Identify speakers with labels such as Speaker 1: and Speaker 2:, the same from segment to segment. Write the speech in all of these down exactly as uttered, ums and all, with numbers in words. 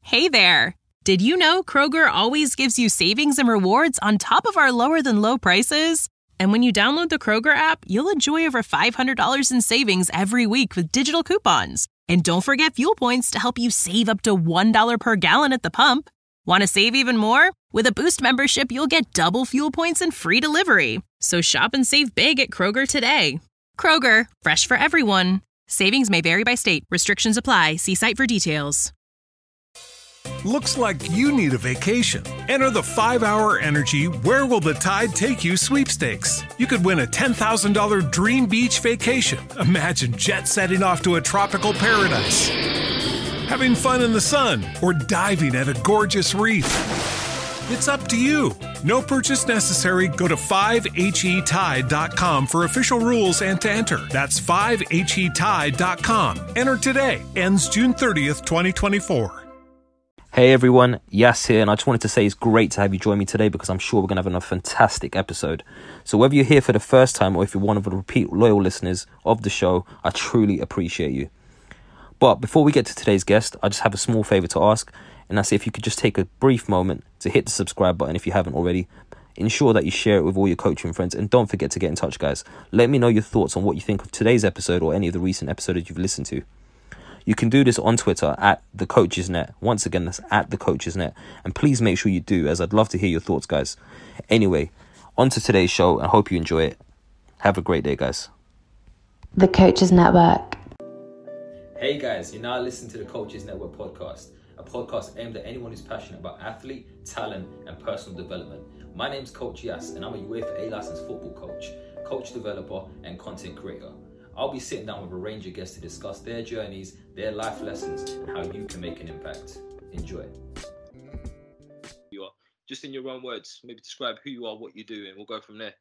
Speaker 1: Hey there! Did you know Kroger always gives you savings and rewards on top of our lower-than-low prices? And when you download the Kroger app, you'll enjoy over five hundred dollars in savings every week with digital coupons. And don't forget fuel points to help you save up to one dollar per gallon at the pump. Want to save even more? With a Boost membership, you'll get double fuel points and free delivery. So shop and save big at Kroger today. Kroger, fresh for everyone. Savings may vary by state. Restrictions apply. See site for details.
Speaker 2: Looks like you need a vacation. Enter the five hour Energy Where Will the Tide Take You sweepstakes. You could win a ten thousand dollars dream beach vacation. Imagine jet setting off to a tropical paradise, having fun in the sun, or diving at a gorgeous reef. It's up to you. No purchase necessary. Go to five H E tide dot com for official rules and to enter. That's five H E tide dot com. Enter today. Ends June thirtieth, twenty twenty-four.
Speaker 3: Hey everyone, Yas here, and I just wanted to say it's great to have you join me today because I'm sure we're going to have a fantastic episode. So whether you're here for the first time or if you're one of the repeat loyal listeners of the show, I truly appreciate you. But before we get to today's guest, I just have a small favour to ask, and that's if you could just take a brief moment to hit the subscribe button if you haven't already. Ensure that you share it with all your coaching friends, and don't forget to get in touch, guys. Let me know your thoughts on what you think of today's episode or any of the recent episodes you've listened to. You can do this on Twitter at The Coaches Net. Once again, that's at The Coaches Net. And please make sure you do, as I'd love to hear your thoughts, guys. Anyway, on to today's show, and I hope you enjoy it. Have a great day, guys.
Speaker 4: The Coaches Network.
Speaker 3: Hey guys, you're now listening to the Coaches Network podcast, a podcast aimed at anyone who's passionate about athlete, talent, and personal development. My name's Coach Yas, and I'm a UEFA A-licensed football coach, coach developer, and content creator. I'll be sitting down with a range of guests to discuss their journeys, their life lessons, and how you can make an impact. Enjoy. You are just in your own words. Maybe describe who you are, what you do, and we'll go from there.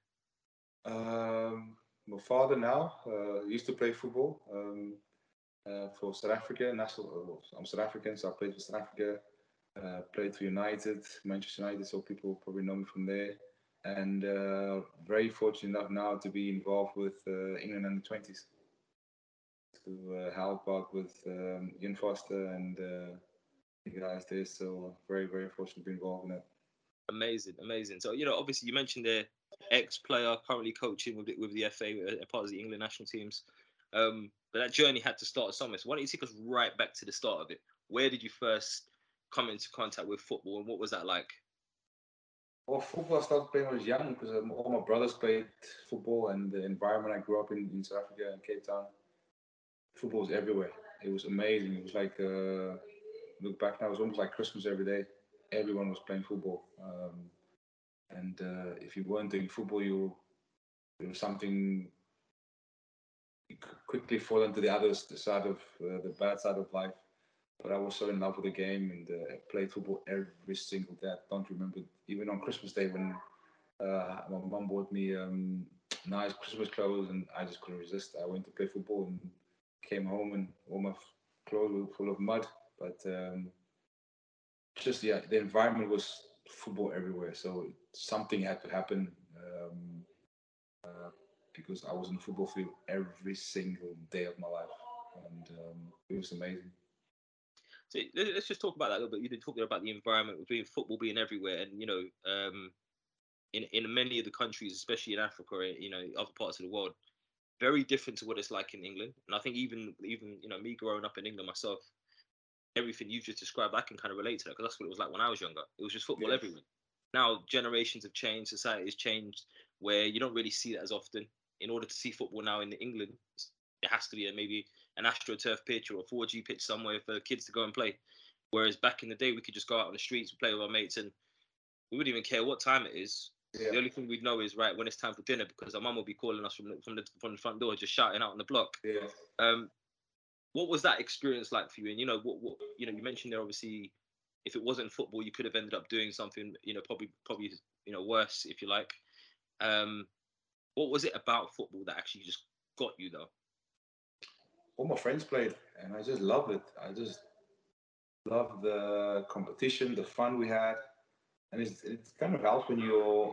Speaker 5: Um, my father now uh, used to play football um, uh, for South Africa. National. I'm South African, so I played for South Africa. Uh, played for United, Manchester United, so people probably know me from there. And uh, very fortunate enough now to be involved with uh, England under twenties to uh, help out with um, Ian Foster and uh, the guys there. So very, very fortunate to be involved in that.
Speaker 3: Amazing, amazing. So, you know, obviously you mentioned the ex-player currently coaching with the, with the F A, a part of the England national teams. Um, but that journey had to start somewhere. So why don't you take us right back to the start of it? Where did you first come into contact with football, and what was that like?
Speaker 5: Well, football I started playing when I was young because um, all my brothers played football, and the environment I grew up in in South Africa and Cape Town, football was everywhere. It was amazing. It was like, uh, look back now, it was almost like Christmas every day. Everyone was playing football. Um, and uh, if you weren't doing football, you there was something, you could quickly fall into the other side of, uh, the bad side of life. But I was so in love with the game and uh, played football every single day. I don't remember, even on Christmas Day when uh, my mum bought me um, nice Christmas clothes and I just couldn't resist. I went to play football and came home and all my clothes were full of mud. But um, just, yeah, the environment was football everywhere. So something had to happen um, uh, because I was in the football field every single day of my life. And um, it was amazing.
Speaker 3: So let's just talk about that a little bit. You did talk about the environment between football being everywhere, and you know, um, in in many of the countries, especially in Africa, or, you know, other parts of the world, very different to what it's like in England. And I think even even you know, me growing up in England myself, everything you've just described, I can kind of relate to that because that's what it was like when I was younger. It was just football
Speaker 5: Yes.
Speaker 3: everywhere. Now generations have changed, society has changed, where you don't really see that as often. In order to see football now in England, it has to be a, maybe an AstroTurf pitch or a four G pitch somewhere for kids to go and play. Whereas back in the day, we could just go out on the streets and play with our mates, and we wouldn't even care what time it is. Yeah. The only thing we'd know is, right, when it's time for dinner, because our mum will be calling us from the, from the from the front door, just shouting out on the block.
Speaker 5: Yeah.
Speaker 3: Um, what was that experience like for you? And you know, what what you know, you mentioned there obviously, if it wasn't football, you could have ended up doing something, you know, probably probably you know worse, if you like. Um, what was it about football that actually just got you though?
Speaker 5: All my friends played, and I just loved it. I just loved the competition, the fun we had, and it's it kind of helps when you're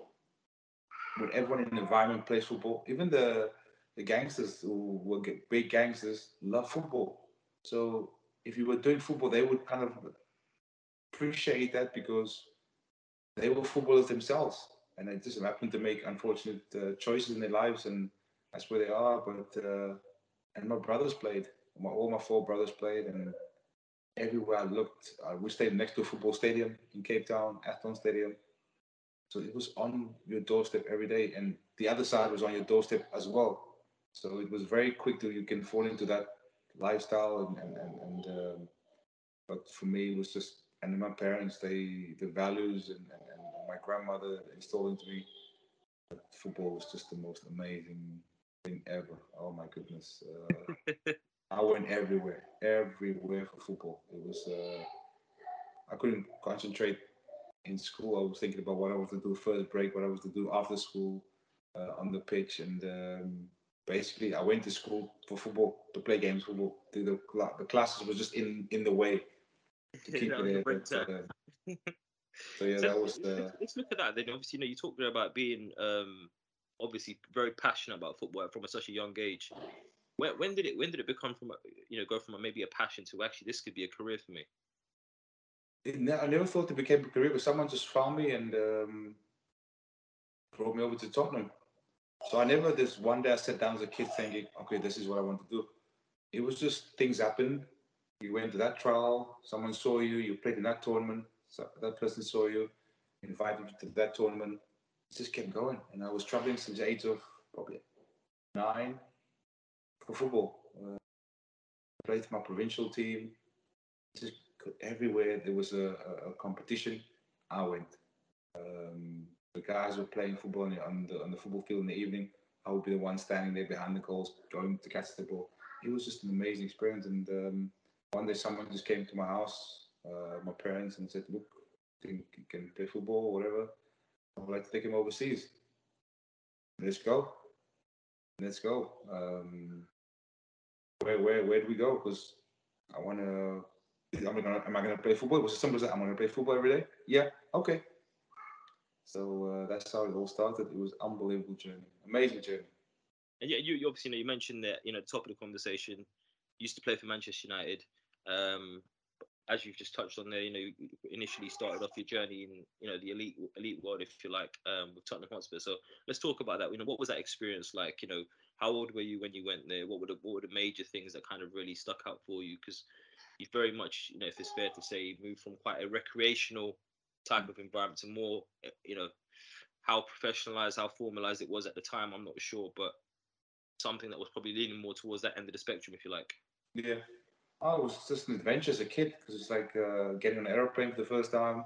Speaker 5: when everyone in the environment plays football. Even the the gangsters who were big gangsters love football. So if you were doing football, they would kind of appreciate that because they were footballers themselves, and they just happened to make unfortunate uh, choices in their lives, and that's where they are. But uh, and my brothers played. My, all my four brothers played, and everywhere I looked, uh, we stayed next to a football stadium in Cape Town, Athlone Stadium. So it was on your doorstep every day, and the other side was on your doorstep as well. So it was very quick till you can fall into that lifestyle, and and and. and um, but for me, it was just, and my parents, they the values, and, and, and my grandmother installed into me that football was just the most amazing thing ever. Oh my goodness. Uh, I went everywhere, everywhere for football. It was, uh, I couldn't concentrate in school. I was thinking about what I was to do first break, what I was to do after school uh, on the pitch. And um, basically, I went to school for football, to play games, football. The, the, the classes was just in, in the way to keep it there. But, uh, so yeah,
Speaker 3: So
Speaker 5: that was the.
Speaker 3: let's look at that. Then obviously, you know, you talked there about being um, obviously very passionate about football from a, such a young age. When, when did it when did it become from a, you know go from a, maybe a passion to actually this could be a career for me?
Speaker 5: It, ne- I never thought it became a career, but someone just found me and um, brought me over to Tottenham. So I never, this one day I sat down as a kid thinking, okay, this is what I want to do. It was just things happened. You went to that trial, someone saw you, you played in that tournament, so that person saw you, invited you to that tournament. It just kept going. And I was traveling since the age of probably nine for football. Uh, I played for my provincial team. Just everywhere there was a, a, a competition, I went. Um, the guys were playing football on the, on the on the football field in the evening. I would be the one standing there behind the goals, going to catch the ball. It was just an amazing experience. And um, one day, someone just came to my house, uh, my parents, and said, "Look, I think you can play football or whatever. I would like to take him overseas. Let's go. Let's go. Um, where where where do we go? Because I want to. Am I gonna am I gonna play football? It was as simple as that. I'm gonna play football every day. Yeah. Okay. So uh, that's how it all started. It was an unbelievable journey, amazing journey.
Speaker 3: And yeah, you, you obviously know you mentioned that you know top of the conversation. Used to play for Manchester United. Um, as you've just touched on there, you know, you initially started off your journey in you know the elite elite world, if you like, um, with Tottenham Hotspur. So let's talk about that. You know, what was that experience like? You know, how old were you when you went there? What were the what were the major things that kind of really stuck out for you? Because you very much, you know, if it's fair to say, moved from quite a recreational type of environment to more, you know, how professionalized, how formalized it was at the time. I'm not sure, but something that was probably leaning more towards that end of the spectrum, if you like.
Speaker 5: Yeah. Oh, it was just an adventure as a kid because it's like uh, getting on an airplane for the first time,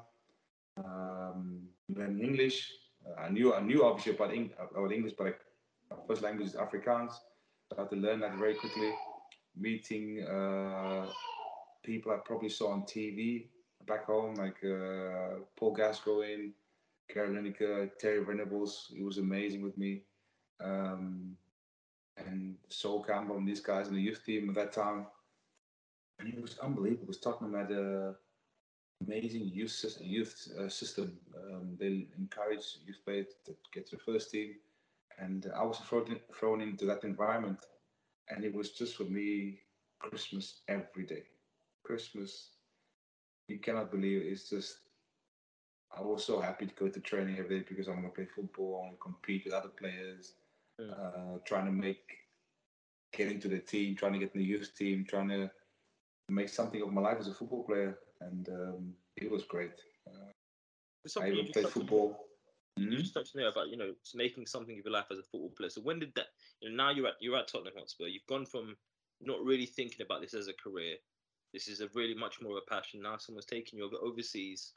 Speaker 5: um, learning English. Uh, I knew I knew obviously about, Eng- about English, but like, my first language is Afrikaans. So I had to learn that very quickly. Meeting uh, people I probably saw on T V back home, like uh, Paul Gascoigne, Gary Lineker, Terry Venables. It was amazing with me. Um, and Sol Campbell and these guys in the youth team at that time. And it was unbelievable because Tottenham had an amazing youth system. Youth, uh, system. Um, they encourage youth players to get to the first team. And I was thrown, thrown into that environment. And it was just for me Christmas every day. Christmas, you cannot believe it. It's just, I was so happy to go to training every day because I want to play football, I want to compete with other players,
Speaker 3: Mm.
Speaker 5: uh, trying to make, get into the team, trying to get in the youth team, trying to make something of my life as a football player. And um, it was great. Uh, I even played football.
Speaker 3: You
Speaker 5: Mm-hmm.
Speaker 3: just touched on there about you know making something of your life as a football player. So when did that? You know, now you're at you're at Tottenham Hotspur. You've gone from not really thinking about this as a career. This is a really much more of a passion. Now someone's taking you over overseas.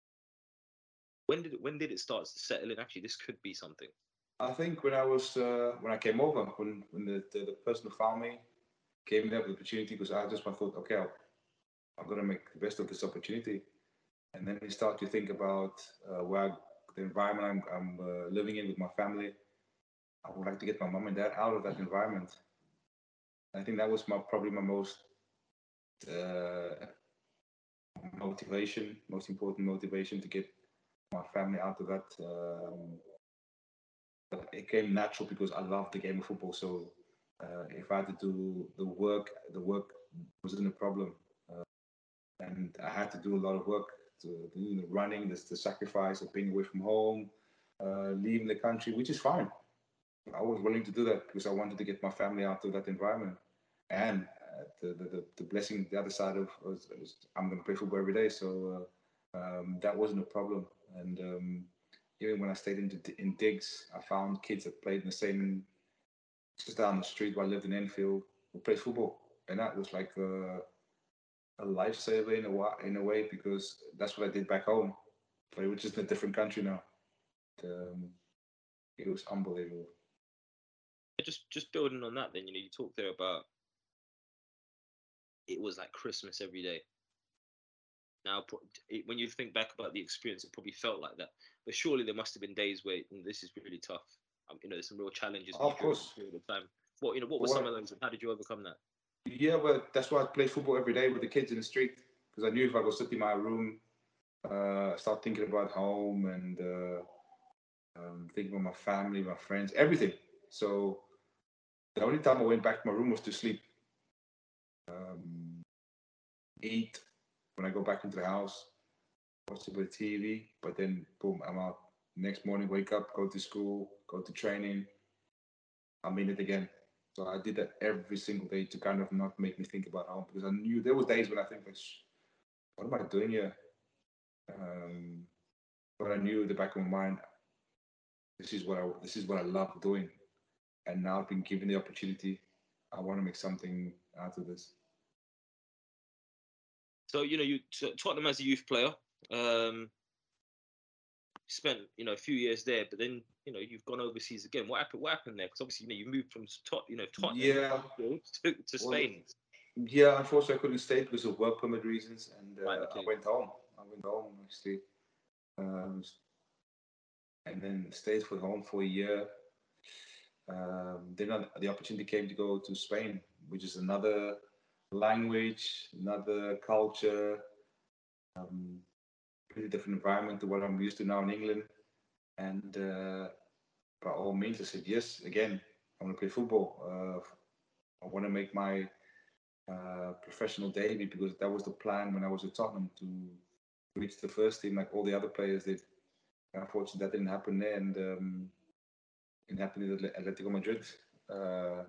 Speaker 3: When did it, when did it start to settle in? Actually, this could be something.
Speaker 5: I think when I was uh, when I came over, when when the, the, the person who found me gave me that opportunity, because I just thought, okay, I'll, I'm gonna make the best of this opportunity, and then you start to think about uh, where I, the environment I'm, I'm uh, living in with my family. I would like to get my mom and dad out of that environment. I think that was my probably my most uh, motivation, most important motivation to get my family out of that. Um, but it came natural because I love the game of football. So uh, if I had to do the work, the work wasn't a problem, uh, and I had to do a lot of work the, the, you know, running, the, the sacrifice of being away from home, uh, leaving the country, which is fine. I was willing to do that because I wanted to get my family out of that environment. And uh, the, the, the, the blessing, the other side of was, was I'm going to play football every day. So uh, um, that wasn't a problem. And um, even when I stayed in, in digs, I found kids that played in the same, just down the street where I lived in Enfield, who played football. And that was like a, a lifesaver in a, wa- in a way, because that's what I did back home. But it was just in a different country now. Um, it was unbelievable.
Speaker 3: Just just building on that, then, you know, you talked there about it was like Christmas every day. Now, when you think back about the experience, it probably felt like that. But surely there must have been days where this is really tough. Um, you know, there's some real challenges.
Speaker 5: Of course.
Speaker 3: During the time. What you know, what were
Speaker 5: what,
Speaker 3: some of those, and how did you overcome that?
Speaker 5: Yeah, well, that's why I play football every day with the kids in the street, because I knew if I go sit in my room, uh, start thinking about home and uh, um, thinking about my family, my friends, everything. So the only time I went back to my room was to sleep, um, eat. When I go back into the house, watch a bit of T V, but then boom, I'm out. Next morning, wake up, go to school, go to training. I'm in it again. So I did that every single day to kind of not make me think about home, because I knew there was days when I think, like, what am I doing here? Um, but I knew at the back of my mind, this is what I this is what I love doing, and now I've been given the opportunity. I want to make something out of this.
Speaker 3: So, you know, you Tottenham as a youth player, um, spent, you know, a few years there, but then, you know, you've gone overseas again. What happened? What happened there? Because obviously, you know, you moved from Tot, you know, Tottenham
Speaker 5: Yeah.
Speaker 3: to, to Spain.
Speaker 5: Well, yeah, unfortunately, I couldn't stay because of work permit reasons, and uh,
Speaker 3: Right, okay.
Speaker 5: I went home. I went home actually, um, and then stayed for home for a year. Um, then the opportunity came to go to Spain, which is another language, another culture, um, pretty different environment to what I'm used to now in England. And uh, by all means, I said yes. Again, I want to play football. Uh, I want to make my uh, professional debut, because that was the plan when I was at Tottenham, to reach the first team like all the other players did. Unfortunately, that didn't happen there, and um, it happened at Atletico Madrid. Uh,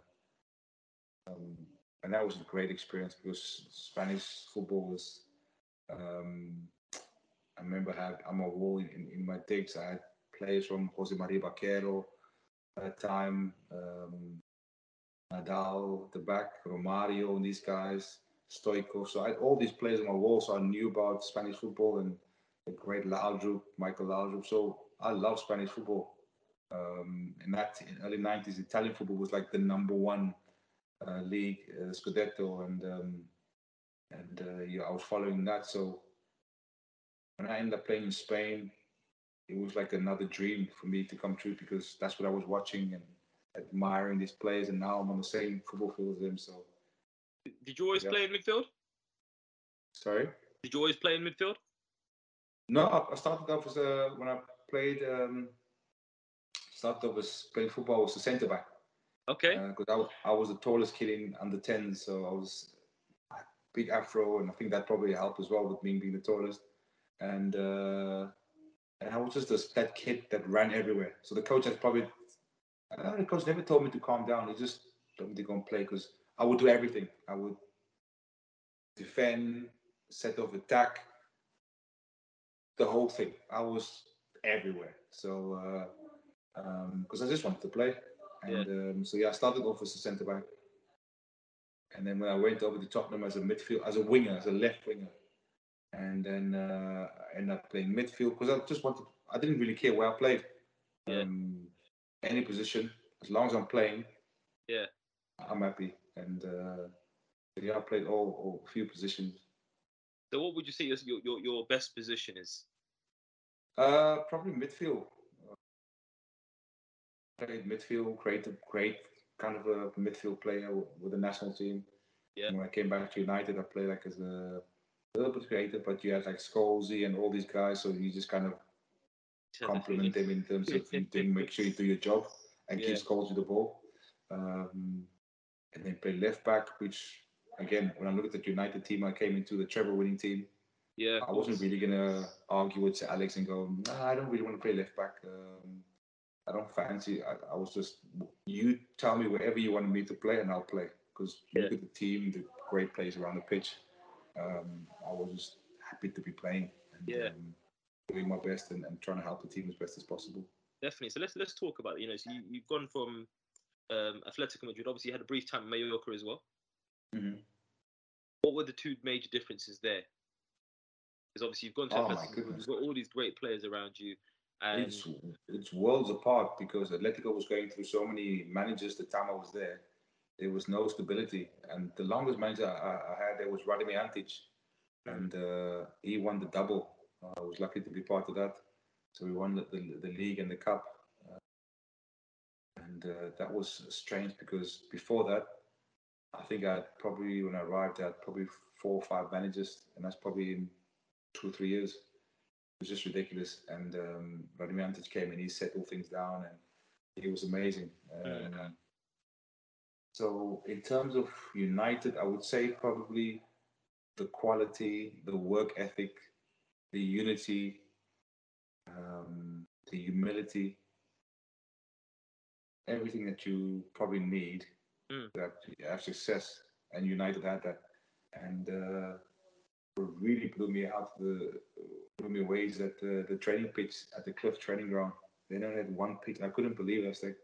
Speaker 5: um, and that was a great experience, because Spanish football was. Um, I remember I had on my wall in, in my digs, I had players from Jose Maria Baquero at that time, um, Nadal at the back, Romario and these guys, Stoico. So I had all these players on my wall, so I knew about Spanish football, and the great Laudrup, Michael Laudrup. So I love Spanish football. Um, in that in early nineties, Italian football was like the number one uh, league, uh, Scudetto, and um, and uh, yeah, I was following that. So when I ended up playing in Spain, it was like another dream for me to come true, because that's what I was watching and admiring these players, and now I'm on the same football field as them. So,
Speaker 3: did you always yeah. play in midfield?
Speaker 5: Sorry?
Speaker 3: Did you always play in midfield?
Speaker 5: No, I started off as a, when I played, um, started off as playing football as a centre back.
Speaker 3: Okay.
Speaker 5: Because uh, I, I was the tallest kid in under ten, so I was big afro, and I think that probably helped as well with me being the tallest. And uh, and I was just this, that kid that ran everywhere. So the coach had probably, I don't know, the coach never told me to calm down. He just told me to go and play, because I would do everything. I would defend, set off attack, the whole thing. I was everywhere. So, because uh, um, I just wanted to play. And yeah. Um, so, yeah, I started off as a centre back. And then when I went over to Tottenham as a midfield, as a winger, as a left winger, and then uh, I ended up playing midfield, because I just wanted, I didn't really care where I played.
Speaker 3: Yeah.
Speaker 5: Um, any position, as long as I'm playing,
Speaker 3: yeah,
Speaker 5: I'm happy. And uh, yeah, I played all, all few positions.
Speaker 3: So, what would you say your your your best position is?
Speaker 5: Uh, probably midfield. I played midfield, created great kind of a midfield player with the national team.
Speaker 3: Yeah.
Speaker 5: And when I came back to United, I played like as a, a little bit creative, but you had like Scholesy and all these guys, so you just kind of compliment them in terms of you doing, make sure you do your job and yeah. give Scholesy the ball. Um, and then play left back, which again, when I looked at the United team, I came into the treble winning team.
Speaker 3: Yeah,
Speaker 5: I wasn't really gonna argue with Sir Alex and go, nah, I don't really want to play left back. Um, I don't fancy. I, I was just, you tell me wherever you want me to play, and I'll play. Because
Speaker 3: Yeah.
Speaker 5: look at the team, the great players around the pitch. Um, I was just happy to be playing and
Speaker 3: Yeah.
Speaker 5: um, doing my best and, and trying to help the team as best as possible.
Speaker 3: Definitely. So let's let's talk about it. You know, so you, you've gone from um, Atletico Madrid. Obviously, you had a brief time at Mallorca as well.
Speaker 5: Mm-hmm.
Speaker 3: What were the two major differences there? Because obviously you've gone to
Speaker 5: Oh my
Speaker 3: Atletico,
Speaker 5: goodness.
Speaker 3: you've got all these great players around you, and
Speaker 5: It's it's worlds apart because Atletico was going through so many managers the time I was there. There was no stability, and the longest manager I, I had there was Radimir Antic, and uh, he won the double. I was lucky to be part of that. So we won the, the, the league and the cup, uh, and uh, that was strange because before that, I think I had probably when I arrived, I had probably four or five managers, and that's probably in two or three years. It was just ridiculous. And um, Radimir Antic came and he settled things down, and he was amazing. Um, so in terms of United, I would say probably the quality, the work ethic, the unity, um, the humility, everything that you probably need
Speaker 3: mm.
Speaker 5: to have, to have success. And United had that. And uh, what really blew me out, the blew me away is that uh, the training pitch at the Cliff training ground, they only had one pitch. And I couldn't believe it. I was like,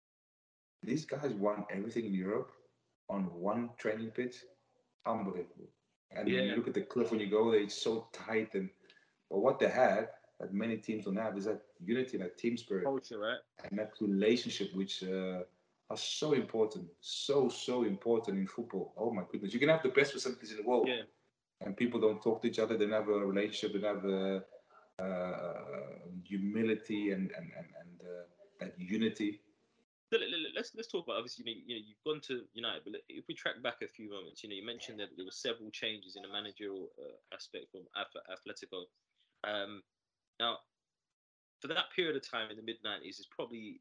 Speaker 5: these guys won everything in Europe on one training pitch. Unbelievable. And when you
Speaker 3: Yeah.
Speaker 5: look at the Cliff when you go there, it's so tight. And but what they had that many teams don't have is that unity, that team spirit,
Speaker 3: Culture, right?
Speaker 5: and that relationship, which uh, are so important, so so important in football. Oh my goodness, you can have the best facilities in the world,
Speaker 3: Yeah.
Speaker 5: and people don't talk to each other. They don't have a relationship. They don't have a, uh, humility and and and, and uh, that unity.
Speaker 3: So let- let- let's let's talk about obviously you know, you know you've gone to United, but if we track back a few moments, you know you mentioned that there were several changes in the managerial uh, aspect from Ath- Atletico. Um, now, for that period of time in the mid nineties, is probably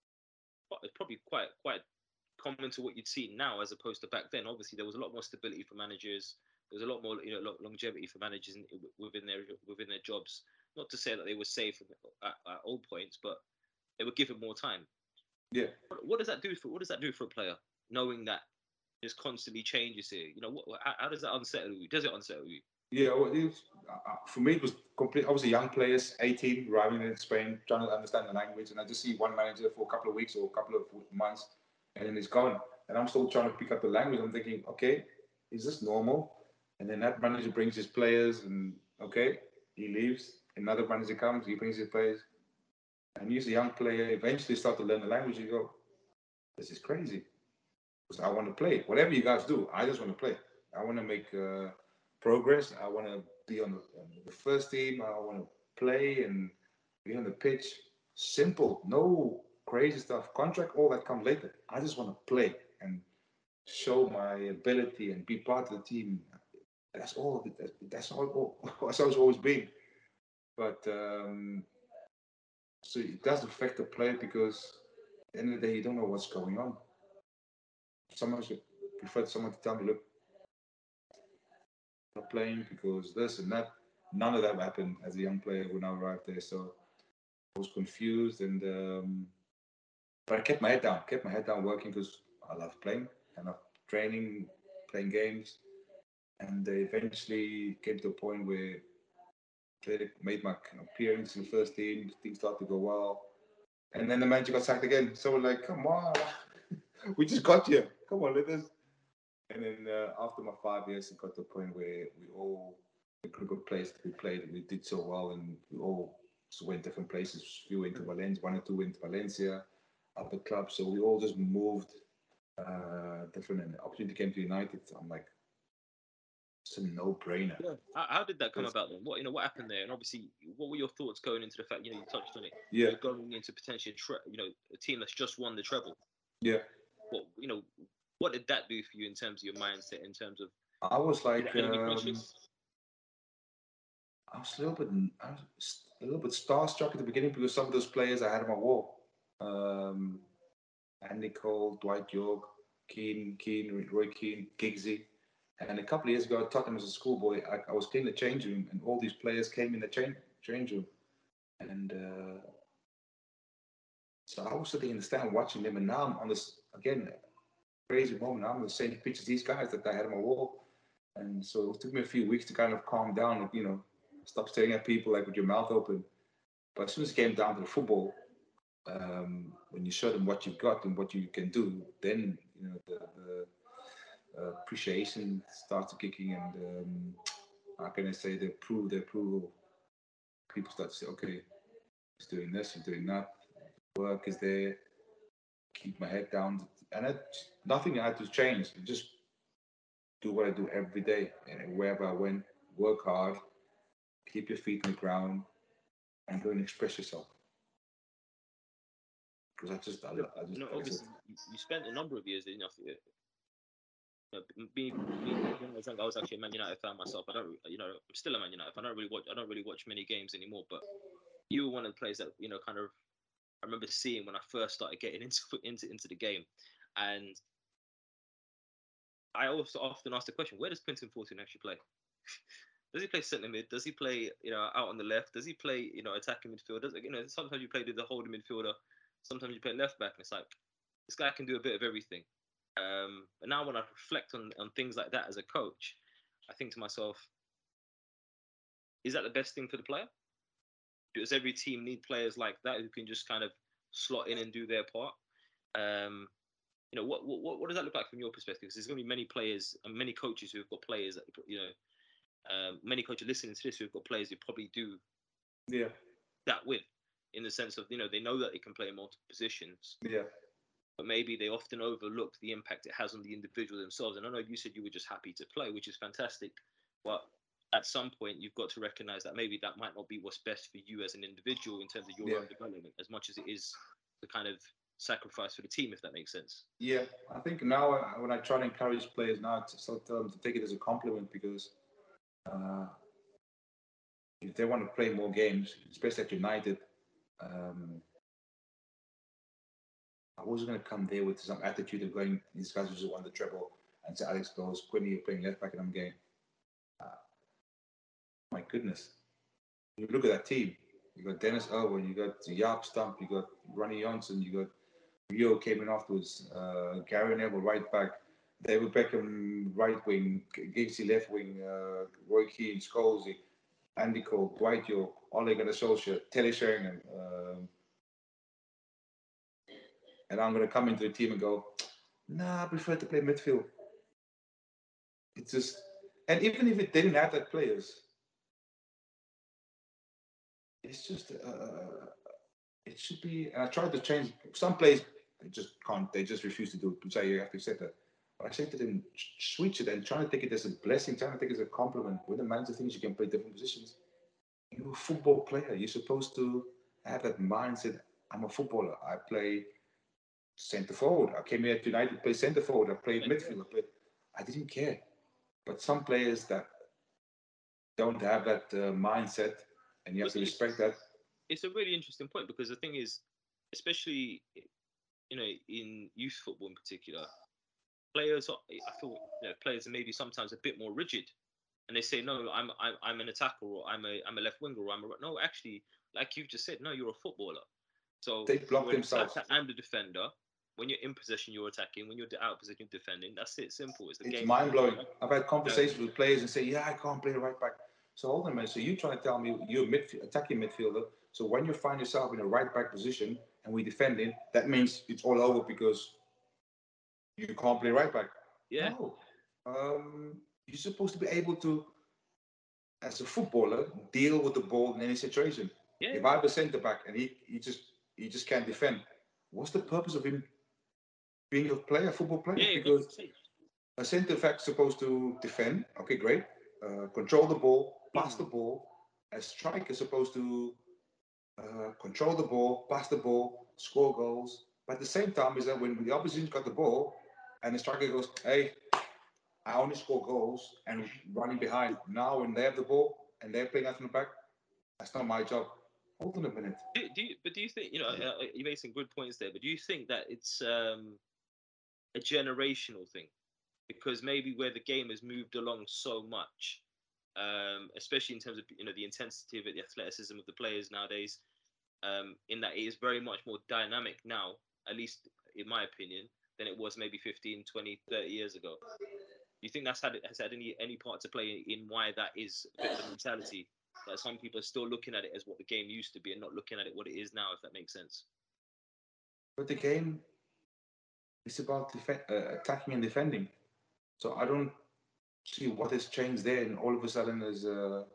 Speaker 3: it's probably quite quite common to what you'd see now as opposed to back then. Obviously, there was a lot more stability for managers. There was a lot more you know longevity for managers in, within their within their jobs. Not to say that they were safe at, at all points, but they were given more time.
Speaker 5: Yeah.
Speaker 3: What, what does that do for what does that do for a player, knowing that there's constantly changes here? You know, what, how, how does that unsettle you? Does it unsettle you?
Speaker 5: Yeah, well, it was, uh, for me, it was complete. I was a young player, eighteen, arriving in Spain, trying to understand the language, and I just see one manager for a couple of weeks or a couple of months, and then he's gone. And I'm still trying to pick up the language. I'm thinking, okay, is this normal? And then that manager brings his players, and okay, he leaves. Another manager comes, he brings his players, and he's a young player. Eventually, start to learn the language. You go, this is crazy. Because I want to play. Whatever you guys do, I just want to play. I want to make uh, progress. I want to be on the, on the first team. I want to play and be on the pitch. Simple. No crazy stuff. Contract, all that comes later. I just want to play and show my ability and be part of the team. That's all. That's all. That's how it's always been. But um, so it does affect the player because at the end of the day, you don't know what's going on. Someone should prefer someone to tell me, look, not playing because this and that. None of that happened as a young player when I arrived there. So I was confused, and um, but I kept my head down. Kept my head down working because I love playing and I love training, playing games, and they eventually came to a point where I made my appearance in the first team. Things started to go well, and then the manager got sacked again. So we're like, come on, we just got here. Come on, let us. And then uh, after my five years, it got to a point where we all, the group of players that we played, we did so well, and we all went different places. A few went to Valencia, one or two went to Valencia, other clubs. So we all just moved uh, different. And the opportunity came to United. I'm like, it's a no-brainer.
Speaker 3: Yeah. How, how did that come about then? What you know, what happened there? And obviously, what were your thoughts going into the fact you know you touched on it?
Speaker 5: Yeah.
Speaker 3: You're going into potentially tre- you know a team that's just won the treble.
Speaker 5: Yeah.
Speaker 3: What you know, what did that do for you in terms of your mindset? In terms of
Speaker 5: I was like,
Speaker 3: enemy
Speaker 5: um,
Speaker 3: conscious?
Speaker 5: I was a little bit, I was a little bit starstruck at the beginning because some of those players I had on my wall, um, Andy Cole, Dwight York, Keane, Keane, Roy Keane, Giggsy, And a couple of years ago at Tottenham as a schoolboy, I, I was cleaning the change room, and all these players came in the change change room, and uh, so I was sitting in the stand watching them, and now I'm on this again crazy moment. I'm on the same pitch as these guys that I had on my wall, and so it took me a few weeks to kind of calm down, and, you know, stop staring at people like with your mouth open. But as soon as it came down to the football, um, when you show them what you've got and what you can do, then you know the, the uh, appreciation starts kicking, and um, how can I say, the approval, the approval. People start to say, okay, he's doing this, he's doing that. Work is there. Keep my head down, and it, nothing had to change. Just do what I do every day, and wherever I went, work hard, keep your feet on the ground, and go and express yourself. Because I just, I, I just,
Speaker 3: You know,
Speaker 5: I
Speaker 3: obviously, you, you spent a number of years in. You know, me, me, when I was young, I was actually a Man United fan myself. I don't, you know, I'm still a Man United fan. I don't really watch. I don't really watch many games anymore. But you were one of the players that, you know, kind of, I remember seeing when I first started getting into into into the game, and I also often ask the question: where does Quinton Fortune actually play? Does he play centre mid? Does he play, you know, out on the left? Does he play, you know, attacking midfield? Does, you know, sometimes you play with the holding midfielder. Sometimes you play left back, and it's like this guy can do a bit of everything. Um, but now when I reflect on, on things like that as a coach, I think to myself, is that the best thing for the player? Does every team need players like that who can just kind of slot in and do their part? Um, you know, what, what what does that look like from your perspective? Because there's going to be many players and many coaches who have got players that, you know, um, many coaches listening to this who have got players who probably do
Speaker 5: yeah,
Speaker 3: that with, in the sense of, you know, they know that they can play in multiple positions.
Speaker 5: yeah.
Speaker 3: But maybe they often overlook the impact it has on the individual themselves. And I know you said you were just happy to play, which is fantastic. But at some point, you've got to recognize that maybe that might not be what's best for you as an individual in terms of your
Speaker 5: Yeah.
Speaker 3: own development, as much as it is the kind of sacrifice for the team, if that makes sense.
Speaker 5: Yeah, I think now uh, when I try to encourage players now to start tell them to take it as a compliment, because uh, if they want to play more games, especially at United, um, I wasn't going to come there with some attitude of going, these guys just won the treble, and say, Alex goes, Quinny, you're playing left back and I'm game. Uh, my goodness. You look at that team. You got Dennis Irwin, you got Jaap Stamp, you got Ronnie Johnson, you got Rio came in afterwards, uh, Gary Neville right back, David Beckham right wing, Giggsy left wing, uh, Roy Keane, Scholesy, Andy Cole, Dwight York, Ole Gunnar Solskjaer, Telly Sheringham. Um, and I'm going to come into the team and go, nah, I prefer to play midfield. It's just, and even if it didn't have that players, it's just, uh, it should be, and I tried to change, some players, they just can't, they just refuse to do it, which I have to accept that. But I say to them, switch it and try to take it as a blessing, try to take it as a compliment. With the manager things, you can play different positions. You're a football player. You're supposed to have that mindset. I'm a footballer. I play centre forward. I came here to United to play centre forward. I played midfield. I, played, I didn't care. But some players that don't have that uh, mindset, and you have to respect that.
Speaker 3: It's a really interesting point, because the thing is, especially, you know, in youth football in particular, players are, I feel, you know, players are maybe sometimes a bit more rigid, and they say, no, I'm I'm I'm an attacker, or I'm a I'm a left winger, or I'm a no. Actually, like you've just said, no, you're a footballer. So
Speaker 5: they block
Speaker 3: you're an
Speaker 5: themselves.
Speaker 3: attacker and a defender. When you're in possession, you're attacking. When you're out of possession, you're defending. That's it. Simple. It's the
Speaker 5: It's
Speaker 3: game.
Speaker 5: mind blowing. I've had conversations um, with players and say, yeah, I can't play the right back. So hold on a minute. So you trying to tell me you're a midfield, attacking midfielder. So when you find yourself in a right back position and we defending, that means it's all over because you can't play right back.
Speaker 3: Yeah.
Speaker 5: No. Um, you're supposed to be able to, as a footballer, deal with the ball in any situation.
Speaker 3: Yeah.
Speaker 5: If I have a centre back and he, he just he just can't defend, what's the purpose of him being a player, a football player?
Speaker 3: Yeah,
Speaker 5: because
Speaker 3: exactly.
Speaker 5: a centre back is supposed to defend. Okay, great. Uh, control the ball, pass the ball. A striker is supposed to uh, control the ball, pass the ball, score goals. But at the same time, is that when the opposition got the ball and the striker goes, "Hey, I only score goals," and running behind. Now, when they have the ball and they're playing out from the back, that's not my job. Hold on a minute.
Speaker 3: Do, do you, but do you think, you know, uh, you made some good points there, but do you think that it's um, a generational thing? because maybe where the game has moved along so much, um, especially in terms of you know the intensity of it, the athleticism of the players nowadays, um, in that it is very much more dynamic now, at least in my opinion, than it was maybe fifteen, twenty, thirty years ago. Do you think that's had has had any any part to play in why that is a bit of a mentality that some people are still looking at it as what the game used to be and not looking at it what it is now, if that makes sense?
Speaker 5: But the game is about def- uh, attacking and defending. So I don't see what has changed there. And all of a sudden, there's uh,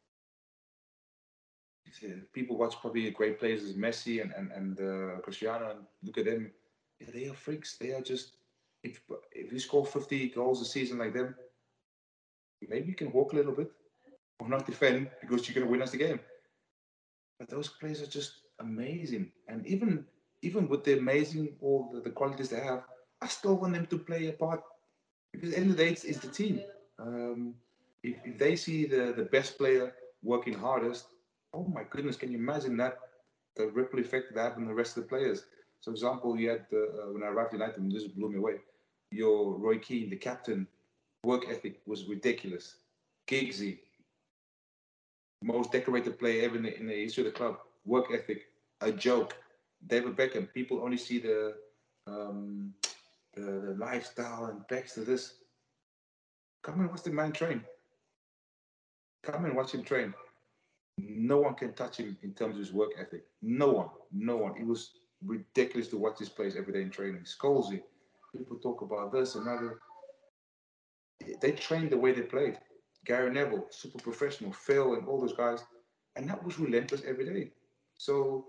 Speaker 5: people watch probably great players as Messi and and and uh, Cristiano, and look at them. Yeah, they are freaks. They are just if if you score fifty goals a season like them, maybe you can walk a little bit or not defend because you're gonna win us the game. But those players are just amazing, and even even with the amazing all the, the qualities they have, I still want them to play a part because at the end of the day, it's, it's the team. Um, if, if they see the, the best player working hardest, oh my goodness, can you imagine that the ripple effect that have on the rest of the players? So, for example, you had uh, when I arrived in United, and this blew me away. Your Roy Keane, the captain, work ethic was ridiculous. Giggsy, most decorated player ever in the, in the history of the club, work ethic, a joke. David Beckham, people only see the um, the, the lifestyle and backs to this. Come and watch the man train. Come and watch him train. No one can touch him in terms of his work ethic. No one. No one. It was ridiculous to watch this place every day in training. Scalzi. People talk about this and other. They trained the way they played. Gary Neville, super professional. Phil and all those guys. And that was relentless every day. So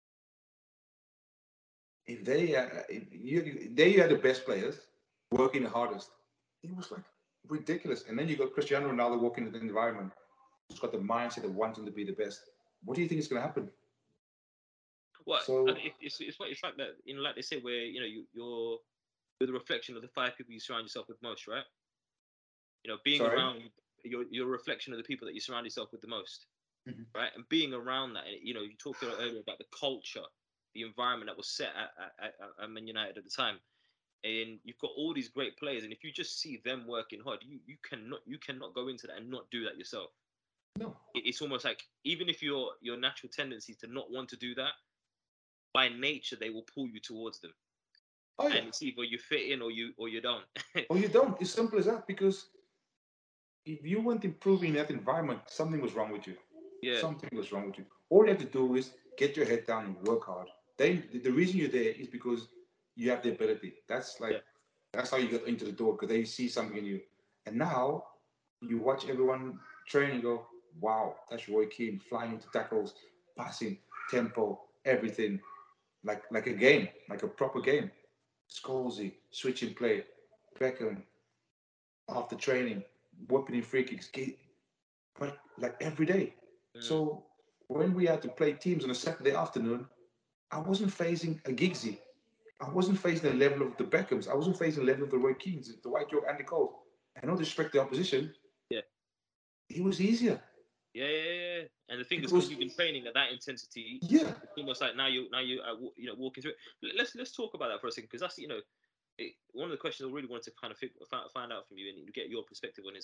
Speaker 5: if they, uh, if you, there you had the best players working the hardest. It was like ridiculous. And then you got Cristiano Ronaldo walking in the environment who's got the mindset of wanting to be the best. What do you think is going to happen?
Speaker 3: Well,
Speaker 5: So
Speaker 3: it, it's it's it's like that. You know, like they say, where you know you, you're you're the reflection of the five people you surround yourself with most, right? You know, being
Speaker 5: sorry.
Speaker 3: around you're you're a reflection of the people that you surround yourself with the most,
Speaker 5: Mhm.
Speaker 3: right? And being around that, you know, you talked earlier about the culture, the environment that was set at, at, at, at Man United at the time, and you've got all these great players, and if you just see them working hard, you you cannot you cannot go into that and not do that yourself.
Speaker 5: No.
Speaker 3: It, it's almost like even if your your natural tendency to not want to do that, by nature they will pull you towards them.
Speaker 5: Oh yeah.
Speaker 3: And it's either you fit in or you or you don't.
Speaker 5: Or you don't. It's simple as that. Because if you weren't improving that environment, something was wrong with you.
Speaker 3: Yeah.
Speaker 5: Something was wrong with you. All you have to do is get your head down and work hard. They, the reason you're there is because you have the ability. That's like,
Speaker 3: Yeah.
Speaker 5: that's how you get into the door because they see something in you. And now you watch everyone train and go, wow, that's Roy Keane flying into tackles, passing, tempo, everything, like like a game, like a proper game. Scalzi, switching play, Beckham, after training, whipping in free kicks, but like every day.
Speaker 3: Mm.
Speaker 5: So when we had to play teams on a Saturday afternoon, I wasn't facing a Giggsy. I wasn't facing the level of the Beckhams. I wasn't facing the level of the Roy Keanes, the White York, Andy Cole. And not disrespect the opposition.
Speaker 3: Yeah.
Speaker 5: It was easier.
Speaker 3: Yeah, yeah, yeah. And the thing
Speaker 5: because,
Speaker 3: is, because you've been training at that intensity,
Speaker 5: yeah,
Speaker 3: it's almost like now you now you uh, you know walking through it. Let's let's talk about that for a second because that's you know it, one of the questions I really wanted to kind of figure, find out from you and get your perspective on is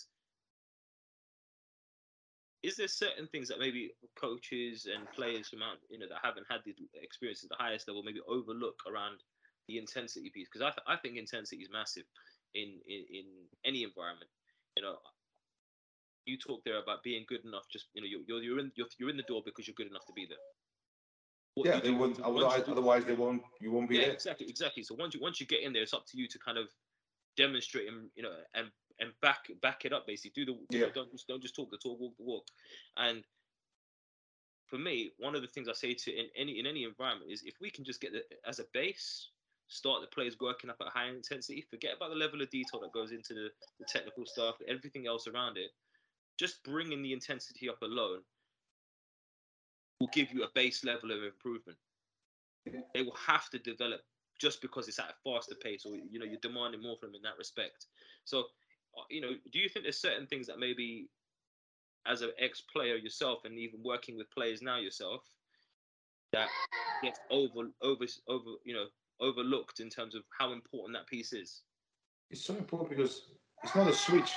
Speaker 3: is there certain things that maybe coaches and players from out you know that haven't had the experience at the highest level maybe overlook around the intensity piece because I th- I think intensity is massive in, in in any environment. You know, you talk there about being good enough. Just you know, you're you're in you're, you're in the door because you're good enough to be there. What
Speaker 5: yeah, they
Speaker 3: do,
Speaker 5: won't. Otherwise,
Speaker 3: do,
Speaker 5: otherwise, they won't. You won't be
Speaker 3: yeah,
Speaker 5: there.
Speaker 3: exactly, exactly. So once you once you get in there, it's up to you to kind of demonstrate and you know and and back back it up. Basically, do the you
Speaker 5: yeah.
Speaker 3: know don't just don't just talk the talk, walk the walk. And for me, one of the things I say to in any in any environment is if we can just get the, as a base, start the players working up at high intensity. Forget about the level of detail that goes into the, the technical stuff, everything else around it. Just bringing the intensity up alone will give you a base level of improvement. They will have to develop just because it's at a faster pace, or you know, you're demanding more from them in that respect. So, you know, do you think there's certain things that maybe, as an ex-player yourself, and even working with players now yourself, that gets over, over, over, you know, overlooked in terms of how important that piece is?
Speaker 5: it's so important because it's not a switch.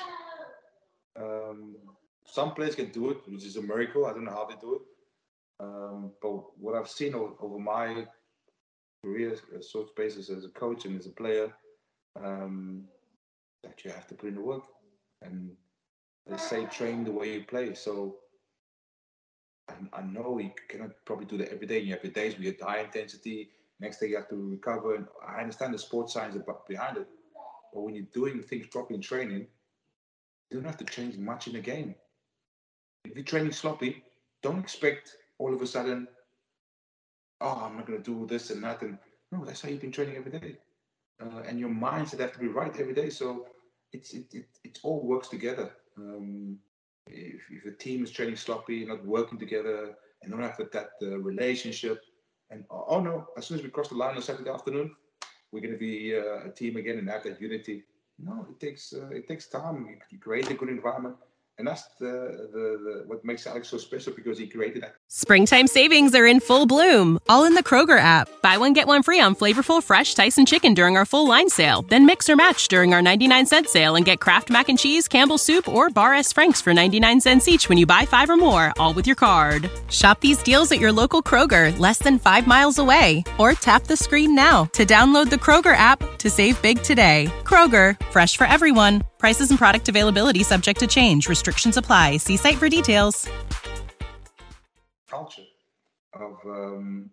Speaker 5: Um, some players can do it, which is a miracle. I don't know how they do it. Um, but what I've seen over, over my career, uh, sort of basis as a coach and as a player, um, that you have to put in the work. And they say train the way you play. So I, I know you cannot probably do that every day. You have your days where you have high intensity. Next day you have to recover. And I understand the sports science behind it. But when you're doing things properly in training, you don't have to change much in the game. If you're training sloppy, don't expect all of a sudden, oh, I'm not going to do this and that. And no, that's how you've been training every day. Uh, and your mindset have to be right every day. So it's it it, it all works together. Um, if, if a team is training sloppy, not working together, and don't have that, that uh, relationship, and oh, oh no, as soon as we cross the line on Saturday afternoon, we're going to be uh, a team again and have that unity. No, it takes uh, it takes time. You, you create a good environment, and that's the, the, the what makes Alex so special because he created that.
Speaker 1: Springtime savings are in full bloom, all in the Kroger app. Buy one, get one free on flavorful, fresh Tyson chicken during our full line sale. Then mix or match during our ninety-nine cent sale and get Kraft Mac and Cheese, Campbell's Soup, or Bar S. Frank's for ninety-nine cents each when you buy five or more, all with your card. Shop these deals at your local Kroger, less than five miles away. Or tap the screen now to download the Kroger app to save big today. Kroger, fresh for everyone. Prices and product availability subject to change. Restrictions apply. See site for details.
Speaker 5: Culture of um,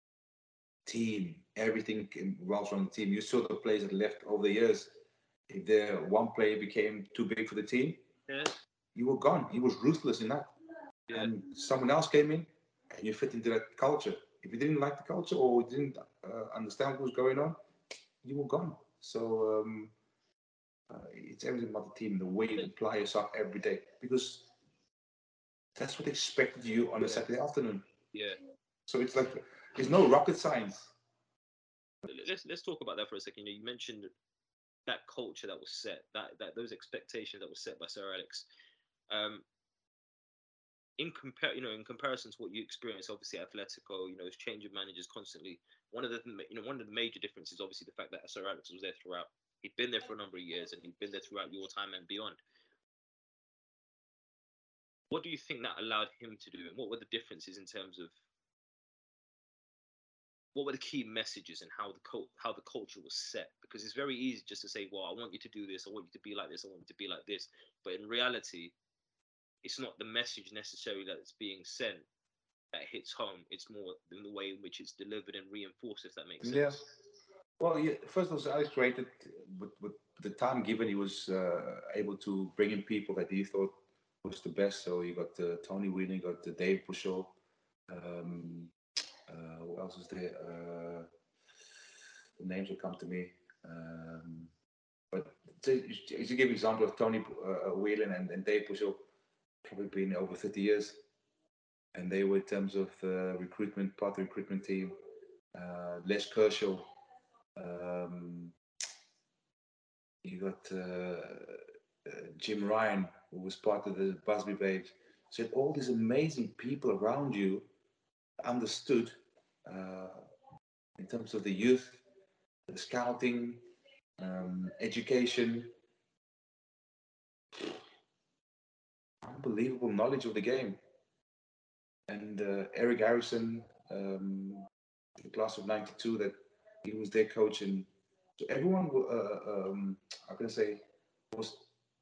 Speaker 5: team, everything revolves around the team. You saw the players that left over the years. If the one player became too big for the team,
Speaker 3: Yeah.
Speaker 5: you were gone. He was ruthless in that.
Speaker 3: Yeah.
Speaker 5: And someone else came in, and you fit into that culture. If you didn't like the culture or didn't uh, understand what was going on, you were gone. So um, uh, it's everything about the team, the way you apply yourself every day, because that's what they expected you on a Saturday afternoon.
Speaker 3: Yeah.
Speaker 5: So it's like there's no rocket science.
Speaker 3: Let's let's talk about that for a second. You, know, you mentioned that culture that was set, that that those expectations that were set by Sir Alex. Um, in compare, you know, in comparison to what you experience, obviously at Atletico, you know, it's changing managers constantly. One of the, you know, one of the major differences, is obviously, the fact that Sir Alex was there throughout. He'd been there for a number of years, and he'd been there throughout your time and beyond. What do you think that allowed him to do, and what were the differences in terms of what were the key messages and how the cult, how the culture was set? Because it's very easy just to say, well, I want you to do this, I want you to be like this, I want you to be like this. But in reality, it's not the message necessarily that's being sent that hits home. It's more in the way in which it's delivered and reinforced, if that makes sense.
Speaker 5: Yeah. Well, yeah, first of all, Alex created, with, with the time given, he was uh, able to bring in people that he thought was the best. So you got uh, Tony Whelan, you got uh, Dave Puchel. Um, uh, who else is there? Uh, the names will come to me. Um, but to, to give an example of Tony uh, Whelan and, and Dave Puchel, probably been over thirty years. And they were, in terms of uh, recruitment, part of the recruitment team. Uh, Les Kershaw. Um, you got uh, uh, Jim Ryan, who was part of the Busby Babes. So you had all these amazing people around you, understood uh, in terms of the youth, the scouting, um, education, unbelievable knowledge of the game. And uh, Eric Harrison, um, the class of ninety-two, that he was their coach, and so everyone, uh, um, how can I say, was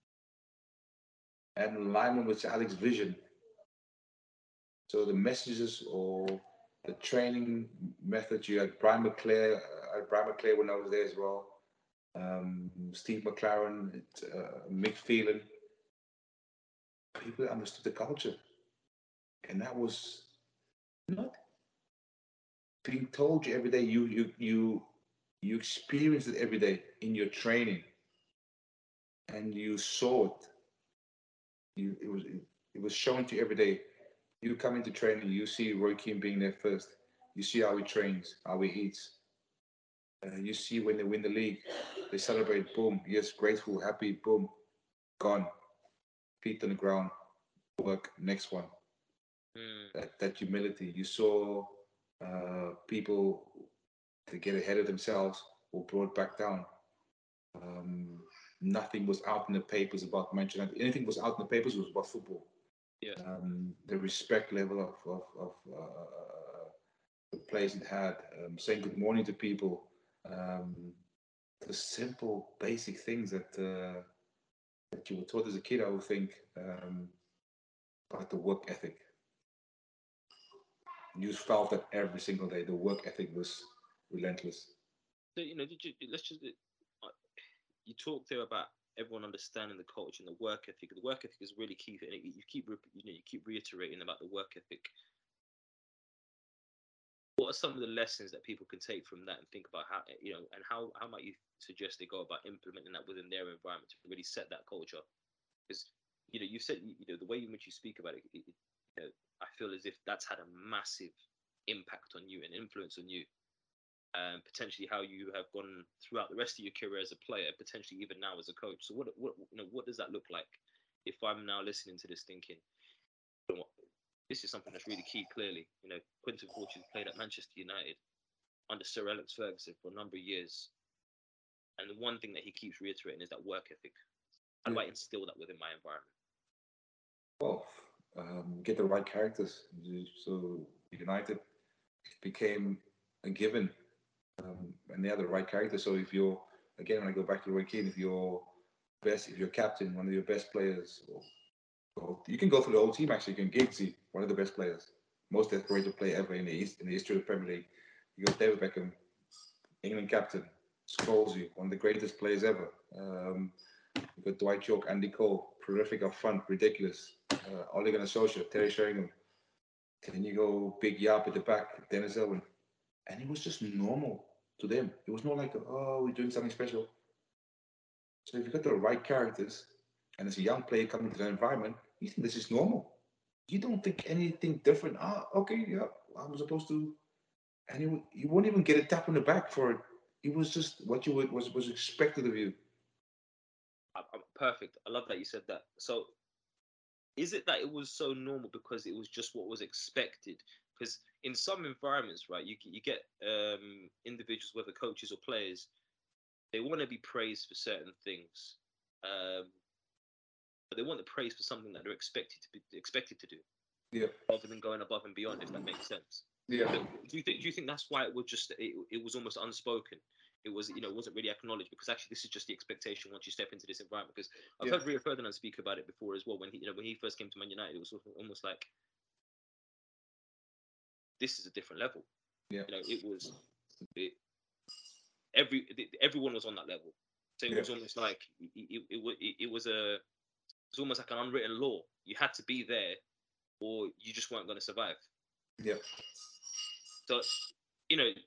Speaker 5: in alignment with Alex's vision. So the messages or the training methods, you had Brian McClare, uh, Brian McClare when I was there as well, um, Steve McLaren, uh, Mick Phelan. People understood the culture, and that was not being told you every day. You you you you experience it every day in your training, and you saw it. You it was it, it was shown to you every day. You come into training, you see Roy Keane being there first. You see how he trains, how he eats. Uh, you see when they win the league, they celebrate. Boom, yes, grateful, happy. Boom, gone. Feet on the ground. Work. Next one.
Speaker 3: Mm.
Speaker 5: That that humility. You saw uh, people to get ahead of themselves were brought back down. Um, nothing was out in the papers about Manchester United. Anything was out in the papers was about football.
Speaker 3: Yeah.
Speaker 5: Um, the respect level of, of, of uh, the players it had, um, saying good morning to people, um, the simple, basic things that uh, that you were taught as a kid, I would think, um, about the work ethic. You felt that every single day. The work ethic was relentless.
Speaker 3: So, you know, did you, let's just, uh, you talked there about everyone understanding the culture and the work ethic. The work ethic is really key. And you keep, you know, you keep reiterating about the work ethic. What are some of the lessons that people can take from that and think about how, you know, and how, how might you suggest they go about implementing that within their environment to really set that culture? Because, you know, you said, you know, the way in which you speak about it, it, it you know, I feel as if that's had a massive impact on you and influence on you. Um, potentially how you have gone throughout the rest of your career as a player, potentially even now as a coach. So what, what, you know, what does that look like? If I'm now listening to this, thinking, you know, this is something that's really key. Clearly, you know, Quinton Fortune played at Manchester United under Sir Alex Ferguson for a number of years, and the one thing that he keeps reiterating is that work ethic. How do I instill that within my environment?
Speaker 5: Well, um, get the right characters. So United became a given. Um, and they have the right character. So if you're, again, when I go back to Roy Keane, if you're best, if you're captain, one of your best players, or, or you can go through the whole team. Actually, you can Giggsy, one of the best players, most decorated player ever in the East, in the history of the Premier League. You got David Beckham, England captain, Scholesy, one of the greatest players ever. Um, you got Dwight York, Andy Cole, prolific up front, ridiculous. Uh, Ole Gunnar Solskjaer, Terry Sheringham. Then you go Big Yap at the back, Dennis Irwin. And it was just normal to them. It was not like, oh, we're doing something special. So if you've got the right characters, and as a young player coming to the environment, you think this is normal. You don't think anything different. Ah, okay, yeah, I'm supposed to. And you, you won't even get a tap on the back for it. It was just what you would, was was expected of you.
Speaker 3: Perfect. I love that you said that. So, is it that it was so normal because it was just what was expected? Because in some environments, right, you you get um, individuals, whether coaches or players, they want to be praised for certain things, um, but they want the praise for something that they're expected to be expected to do,
Speaker 5: Yeah.
Speaker 3: rather than going above and beyond. If that makes sense.
Speaker 5: Yeah.
Speaker 3: So do you think do you think that's why it was just it, it was almost unspoken? It was, you know, it wasn't really acknowledged because actually this is just the expectation once you step into this environment. Because I've
Speaker 5: Yeah.
Speaker 3: heard Rio Ferdinand speak about it before as well. When he, you know, when he first came to Man United, it was almost like this is a different level.
Speaker 5: Yeah.
Speaker 3: You know, it was it, every it, everyone was on that level. So it
Speaker 5: Yeah.
Speaker 3: was almost like it, it, it, it, it was a it was almost like an unwritten law. You had to be there, or you just weren't going to survive.
Speaker 5: Yeah.
Speaker 3: So, you know,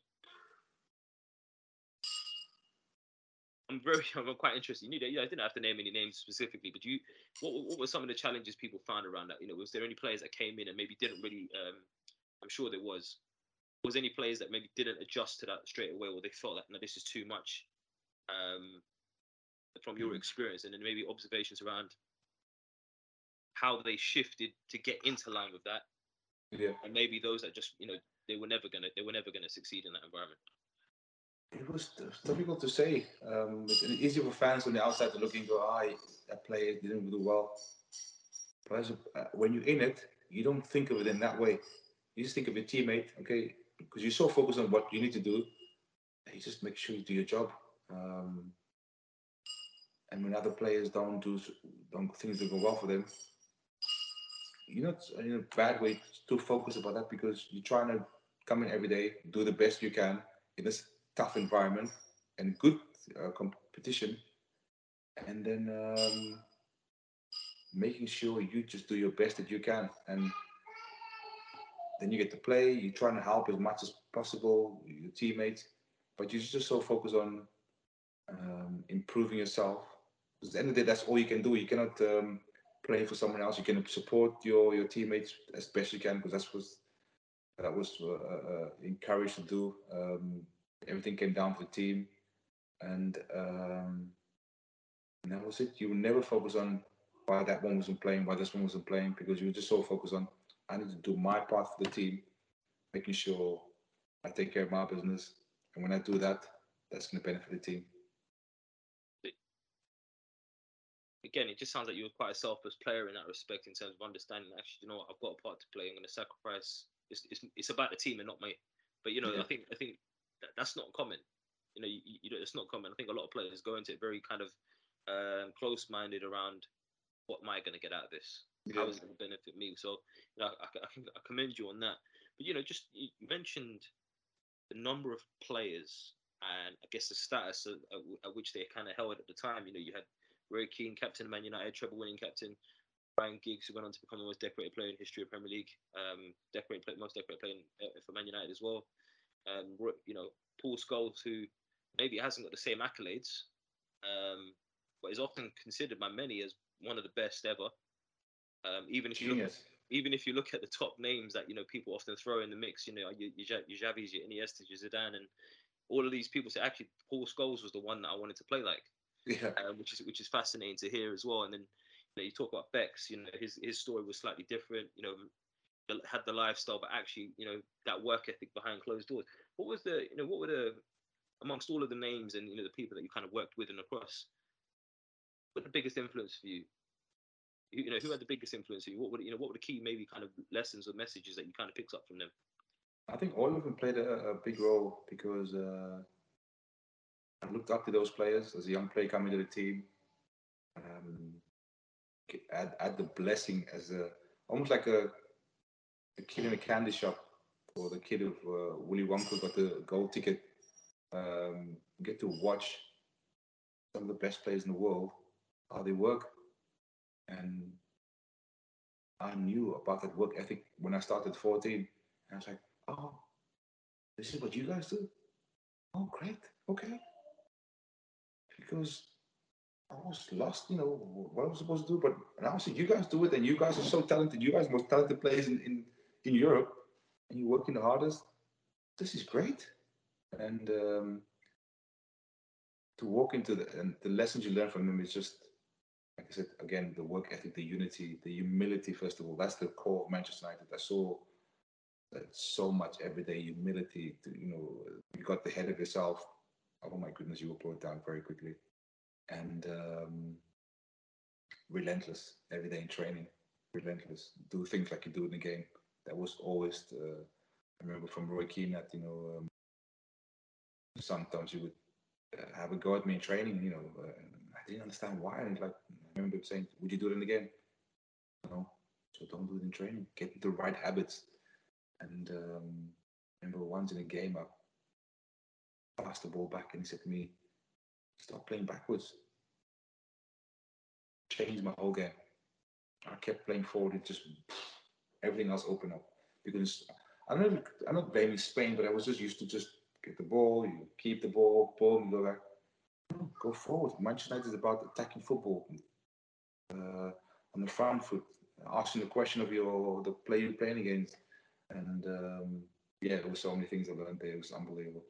Speaker 3: I'm very, I'm quite interested. You know, you know, I didn't have to name any names specifically, but you, what, what were some of the challenges people found around that? You know, was there any players that came in and maybe didn't really? Um, I'm sure there was. Was any players that maybe didn't adjust to that straight away, or they felt that no, this is too much? Um, from your experience, and then maybe observations around how they shifted to get into line with that,
Speaker 5: Yeah.
Speaker 3: and maybe those that just, you know, they were never gonna, they were never gonna succeed in that environment.
Speaker 5: It was difficult to say. Um, it's easier for fans on the outside to look and go, ah, that player didn't do well. But as a, uh, when you're in it, you don't think of it in that way. You just think of your teammate, okay, because you're so focused on what you need to do, and you just make sure you do your job. Um, and when other players don't do, don't things don't go well for them, you're not in a bad way too focused about that because you're trying to come in every day, do the best you can in this tough environment and good uh, competition, and then um, making sure you just do your best that you can, and then you get to play. You're trying to help as much as possible your teammates, but you're just so focused on um, improving yourself. Because at the end of the day, that's all you can do. You cannot um, play for someone else. You can support your your teammates as best you can because that's what that was uh, uh, encouraged to do. Um, everything came down to the team, and, um, and that was it. You would never focus on why that one wasn't playing, why this one wasn't playing, because you were just so focused on I need to do my part for the team, making sure I take care of my business, and when I do that, that's going to benefit the team.
Speaker 3: again, it just sounds like you were quite a selfless player in that respect, in terms of understanding. Actually, you know what, I've got a part to play. I'm going to sacrifice. It's, it's it's about the team and not me. But you know, yeah. I think I think that, that's not common. You know, you, you know, it's not common. I think a lot of players go into it very kind of um, close-minded around what am I going to get out of this? Yeah. How is it going to benefit me? So, you know, I, I, I commend you on that. But you know, just you mentioned the number of players and I guess the status at, at, at which they kind of held at the time. You know, you had Roy Keane, captain of Man United, treble-winning captain. Ryan Giggs, who went on to become the most decorated player in history of Premier League, um, decorated play, most decorated player in, uh, for Man United as well. Um, you know, Paul Scholes, who maybe hasn't got the same accolades, um, but is often considered by many as one of the best ever. Um, even if you look at, even if you look at the top names that you know people often throw in the mix, you know, your, your Xavis, your Iniestas, your Zidane, and all of these people say actually Paul Scholes was the one that I wanted to play like. Yeah, uh, which is which is fascinating to hear as well. And then you know, you talk about Bex. You know, his his story was slightly different. You know, had the lifestyle, but actually, you know, that work ethic behind closed doors. What was the, you know, what were the amongst all of the names and you know the people that you kind of worked with and across? What the biggest influence for you? You, you know, who had the biggest influence for you? What were you know what were the key maybe kind of lessons or messages that you kind of picked up from them?
Speaker 5: I think all of them played a, a big role because. Uh... I looked up to those players as a young player coming to the team. Um, had, had the blessing as a almost like a, a kid in a candy shop, or the kid of uh, Willy Wonka got the gold ticket. Um, get to watch some of the best players in the world, how they work, and I knew about that work ethic when I started fourteen. And I was like, oh, this is what you guys do? Oh, great, okay. Because I was lost, you know, what I was supposed to do. But now I see you guys do it, and you guys are so talented. You guys are most talented players in, in, in Europe, and you're working the hardest. This is great. And um, to walk into the, and the lessons you learn from them is just, like I said, again, the work ethic, the unity, the humility, first of all. That's the core of Manchester United. I saw that so much everyday humility. To, you know, you got the head of yourself. Oh my goodness, you will blow it down very quickly. And um, relentless every day in training, relentless. Do things like you do in the game. That was always, the, I remember from Roy Keane that, you know, um, sometimes you would uh, have a go at me in training, you know, uh, I didn't understand why. And like, I remember him saying, would you do it in the game? No, so don't do it in training. Get into the right habits. And um, I remember once in a game, I passed the ball back and he said to me, stop playing backwards. Changed my whole game. I kept playing forward. It just everything else opened up because I'm not I'm not blaming Spain, but I was just used to just get the ball, you keep the ball, boom, you go back. No, go forward. Manchester United is about attacking football uh, on the front foot, asking the question of your the player you're playing against, and um, yeah, there were so many things I learned there. It was unbelievable.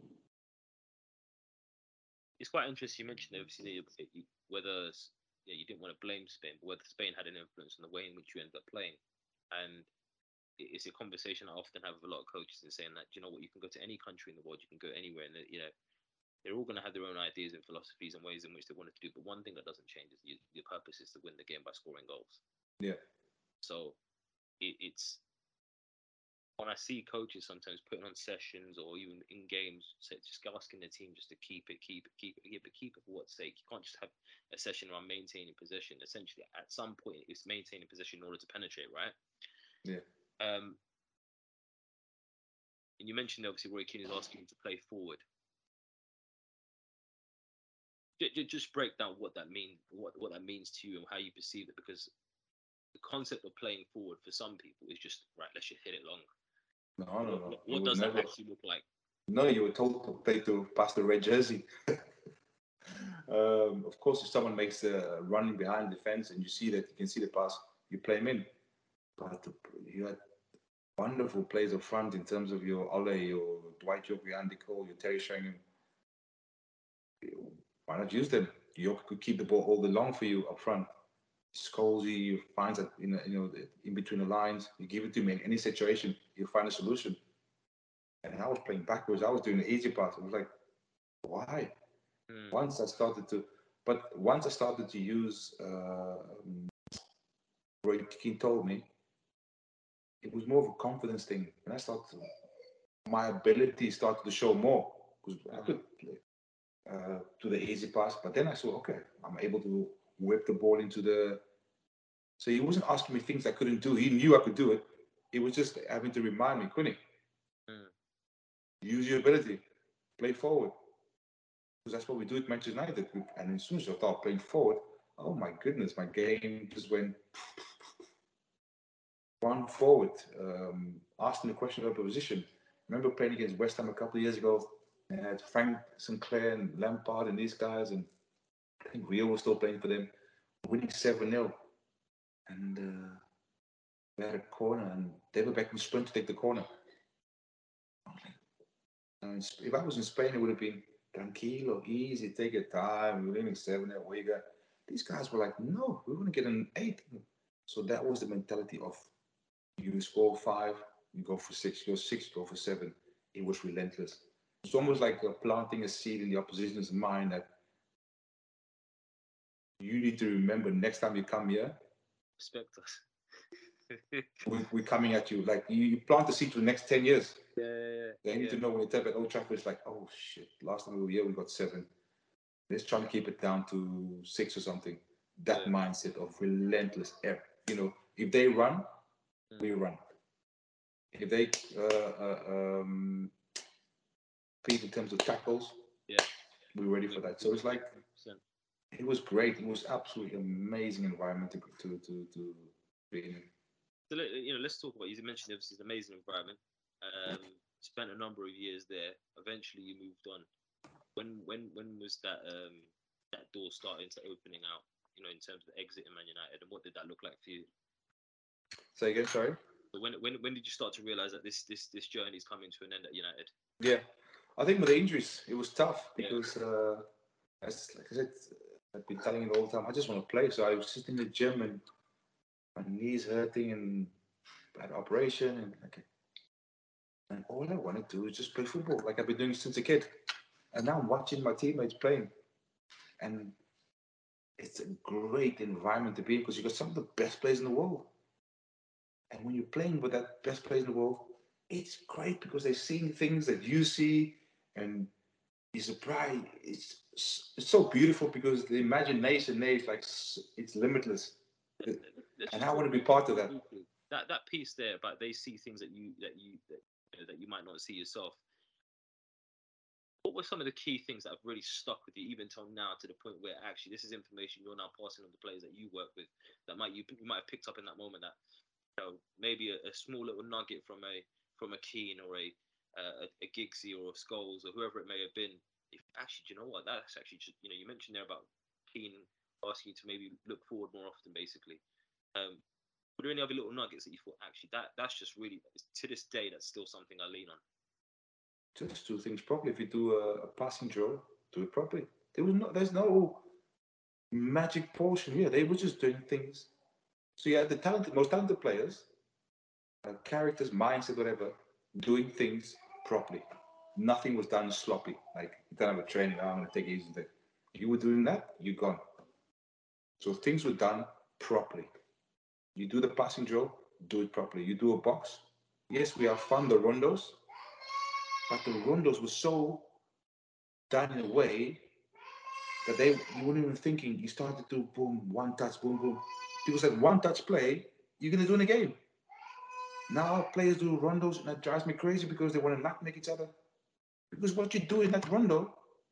Speaker 3: It's quite interesting. You mentioned obviously whether yeah, you didn't want to blame Spain, but whether Spain had an influence on the way in which you ended up playing. And it's a conversation I often have with a lot of coaches and saying that, you know what, you can go to any country in the world, you can go anywhere, and you know, they're all going to have their own ideas and philosophies and ways in which they want to do. But one thing that doesn't change is your, your purpose is to win the game by scoring goals.
Speaker 5: Yeah.
Speaker 3: So it, it's when I see coaches sometimes putting on sessions or even in games, say, just asking the team just to keep it, keep it, keep it, keep it, keep it for what's sake. You can't just have a session around maintaining possession. Essentially, at some point, it's maintaining possession in order to penetrate, right?
Speaker 5: Yeah.
Speaker 3: Um, and you mentioned obviously Roy Keane is asking you to play forward. Just break down what that means, what what that means to you, and how you perceive it, because the concept of playing forward for some people is just right. Let's just hit it long.
Speaker 5: No, no, no.
Speaker 3: What, what does never, that actually look like?
Speaker 5: No, you were told to play to pass the red jersey. um, of course, if someone makes a running behind the fence and you see that, you can see the pass, you play him in. But you had wonderful players up front in terms of your Ole, your Dwight Yorke, your Andy Cole, your Terry Sheringham. Why not use them? Yorke could keep the ball all day long for you up front. Scholesy, you find that in you know in between the lines. You give it to me in any situation, you find a solution. And I was playing backwards. I was doing the easy pass. I was like, why? Mm. Once I started to, But once I started to use, uh, um, Roy Keane told me, it was more of a confidence thing. When I started, my ability started to show more because I could uh, do the easy pass, but then I saw, okay, I'm able to whip the ball into the. So he wasn't asking me things I couldn't do. He knew I could do it. He was just having to remind me, Quinny, mm. use your ability, play forward. Because that's what we do at Manchester United. And as soon as I started playing forward, oh my goodness, my game just went one forward. Um, asking the question about position. I remember playing against West Ham a couple of years ago. And I had Frank Sinclair and Lampard and these guys, and I think Rio was still playing for them, winning seven nil. And uh, we had a corner, and they were back in sprint to take the corner. And if I was in Spain, it would have been tranquilo, easy, take your time, we're winning seven nil. We got these guys were like, no, we want to get an eight. So that was the mentality of you score five, you go for six, you go six, you go for seven. It was relentless. It's almost like uh, planting a seed in the opposition's mind that you need to remember next time you come here.
Speaker 3: Respect us.
Speaker 5: we, we're coming at you. Like you, you plant the seed for the next ten years.
Speaker 3: Yeah, yeah, yeah.
Speaker 5: They need
Speaker 3: yeah.
Speaker 5: to know when they tap at Old Trafford, it's like, oh shit, last time we were here, we got seven. Let's try to keep it down to six or something. That yeah. mindset of relentless air. You know, if they run, mm. we run. If they uh, uh, um, compete in terms of tackles,
Speaker 3: yeah,
Speaker 5: we're ready for that. So it's like, it was great. It was absolutely amazing environment to to to, to be in.
Speaker 3: So you know, let's talk about. You mentioned this is an amazing environment. Um, spent a number of years there. Eventually, you moved on. When when when was that um, that door starting to opening out? You know, in terms of exiting Man United, and what did that look like for you?
Speaker 5: Say again, sorry.
Speaker 3: So when when when did you start to realize that this this this journey is coming to an end at United?
Speaker 5: Yeah, I think with the injuries, it was tough because, yeah. uh, as like I said, I've been telling it all the time. I just want to play, so I was sitting in the gym and my knees hurting and I had an operation and like, and all I want to do is just play football, like I've been doing since a kid. And now I'm watching my teammates playing, and it's a great environment to be in because you've got some of the best players in the world. And when you're playing with that best players in the world, it's great because they're seeing things that you see, and you're surprised. It's it's so beautiful because the imagination there is like it's limitless,
Speaker 3: Let's
Speaker 5: and I want to be part of that.
Speaker 3: That that piece there, but they see things that you that you that, you know, that you might not see yourself. What were some of the key things that have really stuck with you, even till now, to the point where actually this is information you're now passing on to players that you work with that might you, you might have picked up in that moment that, you know, maybe a, a small little nugget from a from a Keane or a uh, a, a Giggsy or a Scholes or whoever it may have been. If actually, do you know what? That's actually just, you know, you mentioned there about Keane asking you to maybe look forward more often, basically. Um, were there any other little nuggets that you thought actually that that's just really, to this day, that's still something I lean on?
Speaker 5: Just do things properly. If you do a, a passing drill, do it properly. There was no, there's no magic portion here. They were just doing things. So you had the talented, most talented players, uh, characters, mindset, whatever, doing things properly. Nothing was done sloppy. Like you don't have a training. Oh, I'm going to take it easy. If you were doing that, you're gone. So things were done properly. You do the passing drill, do it properly. You do a box. Yes, we have fun, the rondos, but the rondos were so done in a way that they you weren't even thinking. You started to do boom, one touch, boom, boom. People said one touch play, you're gonna do in a game. Now players do rondos, and that drives me crazy because they want to nutmeg each other. Because what you do in that rondo,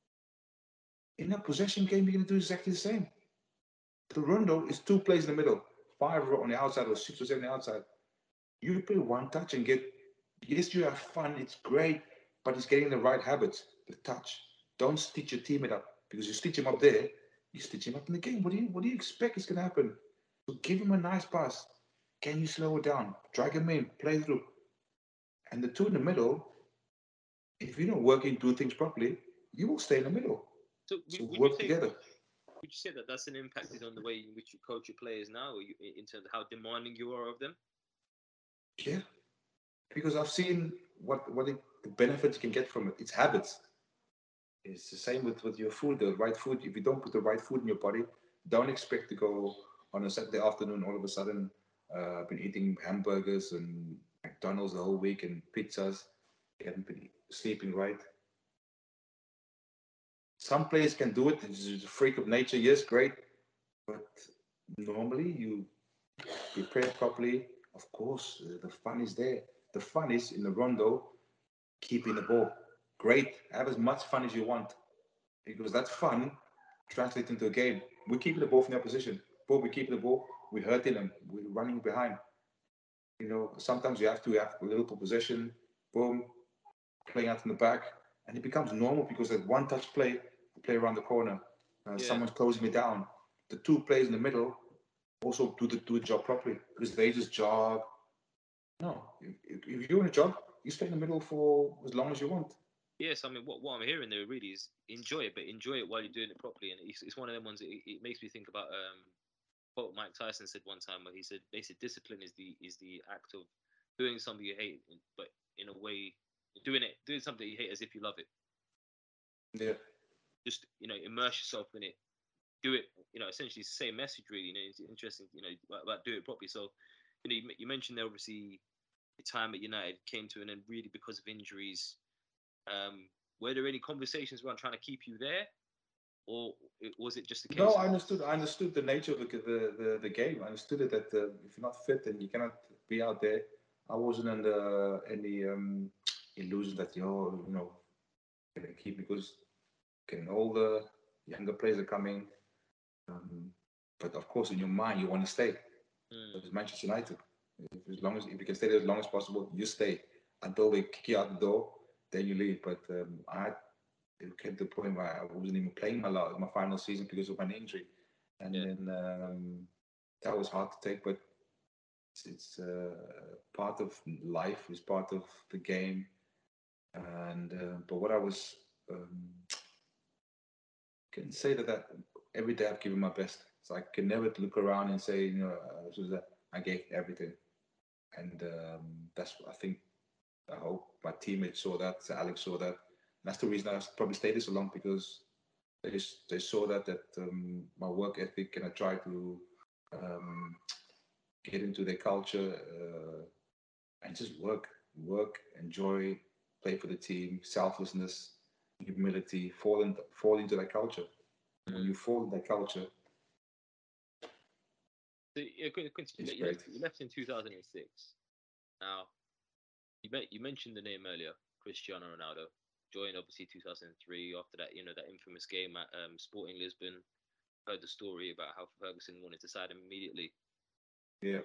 Speaker 5: in a possession game, you're gonna do exactly the same. The rondo is two plays in the middle, five on the outside or six or seven on the outside. You play one touch and get. Yes, you have fun. It's great, but it's getting the right habits. The touch. Don't stitch your teammate up because you stitch him up there, you stitch him up in the game. What do you What do you expect is going to happen? So give him a nice pass. Can you slow it down? Drag him in. Play through. And the two in the middle. If you don't work and do things properly, you will stay in the middle. So, so work
Speaker 3: say,
Speaker 5: together.
Speaker 3: Would you say that that's an impacted on the way in which you coach your players now, or you, in terms of how demanding you are of them?
Speaker 5: Yeah, because I've seen what what it, the benefits you can get from it. It's habits. It's the same with, with your food, the right food. If you don't put the right food in your body, don't expect to go on a Saturday afternoon, all of a sudden, uh, been eating hamburgers and McDonald's the whole week and pizzas. You haven't been sleeping right. Some players can do it. It's a freak of nature. Yes, great. But normally you prepare properly. Of course, uh, the fun is there. The fun is in the rondo, keeping the ball. Great. Have as much fun as you want. Because that fun translates into a game. We're keeping the ball from the opposition. Boom, we keep the ball. We're hurting them. We're running behind. You know, sometimes you have to have a little possession. Boom, playing out in the back. And it becomes normal because that one touch play, play around the corner. Uh, yeah. Someone's closing me down. The two players in the middle also do the, do the job properly because they just jog. No, if, if you're in a job, you stay in the middle for as long as you want.
Speaker 3: Yes, I mean, what, what I'm hearing there really is enjoy it, but enjoy it while you're doing it properly. And it's, it's one of them ones that it, it makes me think about um, what Mike Tyson said one time, where he said, basically, discipline is the is the act of doing something you hate, but in a way, doing it, doing something you hate as if you love it.
Speaker 5: Yeah.
Speaker 3: Just, you know, immerse yourself in it. Do it, you know, essentially it's the same message, really. You know, it's interesting, you know, about, about do it properly. So, you know, you, you mentioned there, obviously, the time at United came to an end really because of injuries. Um, were there any conversations around trying to keep you there, or was it just a case?
Speaker 5: No,
Speaker 3: of...
Speaker 5: I understood. I understood the nature of the the, the, the game. I understood it that uh, if you're not fit, then you cannot be out there. I wasn't under any um, illusion that you you know gonna keep because getting older, younger players are coming. Um, but of course, in your mind, you want to stay. Mm. It's Manchester United. If, as long as if you can stay there as long as possible, you stay until they kick you out the door. Then you leave. But um, I it came to the point where I wasn't even playing my last, my final season because of an injury, and yeah. then um, that was hard to take. But it's, it's uh, part of life. It's part of the game. And uh, but what I was um, can say that, that every day I've given my best. So I can never look around and say, you know, uh, I gave everything, and um, that's I think. I hope my teammates saw that. So Alex saw that. That's the reason I probably stayed here so long because they they saw that that um, my work ethic and I try to um, get into their culture uh, and just work, work, enjoy, play for the team, selflessness, humility, fall in, fall into that culture. Mm. When you fall in that culture,
Speaker 3: so, yeah, Quincy, you, left, you left in two thousand six. Now, you, met, you mentioned the name earlier, Cristiano Ronaldo. Joined obviously two thousand three. After that, you know, that infamous game at um, Sporting Lisbon. Heard the story about how Ferguson wanted to sign him immediately.
Speaker 5: Yeah.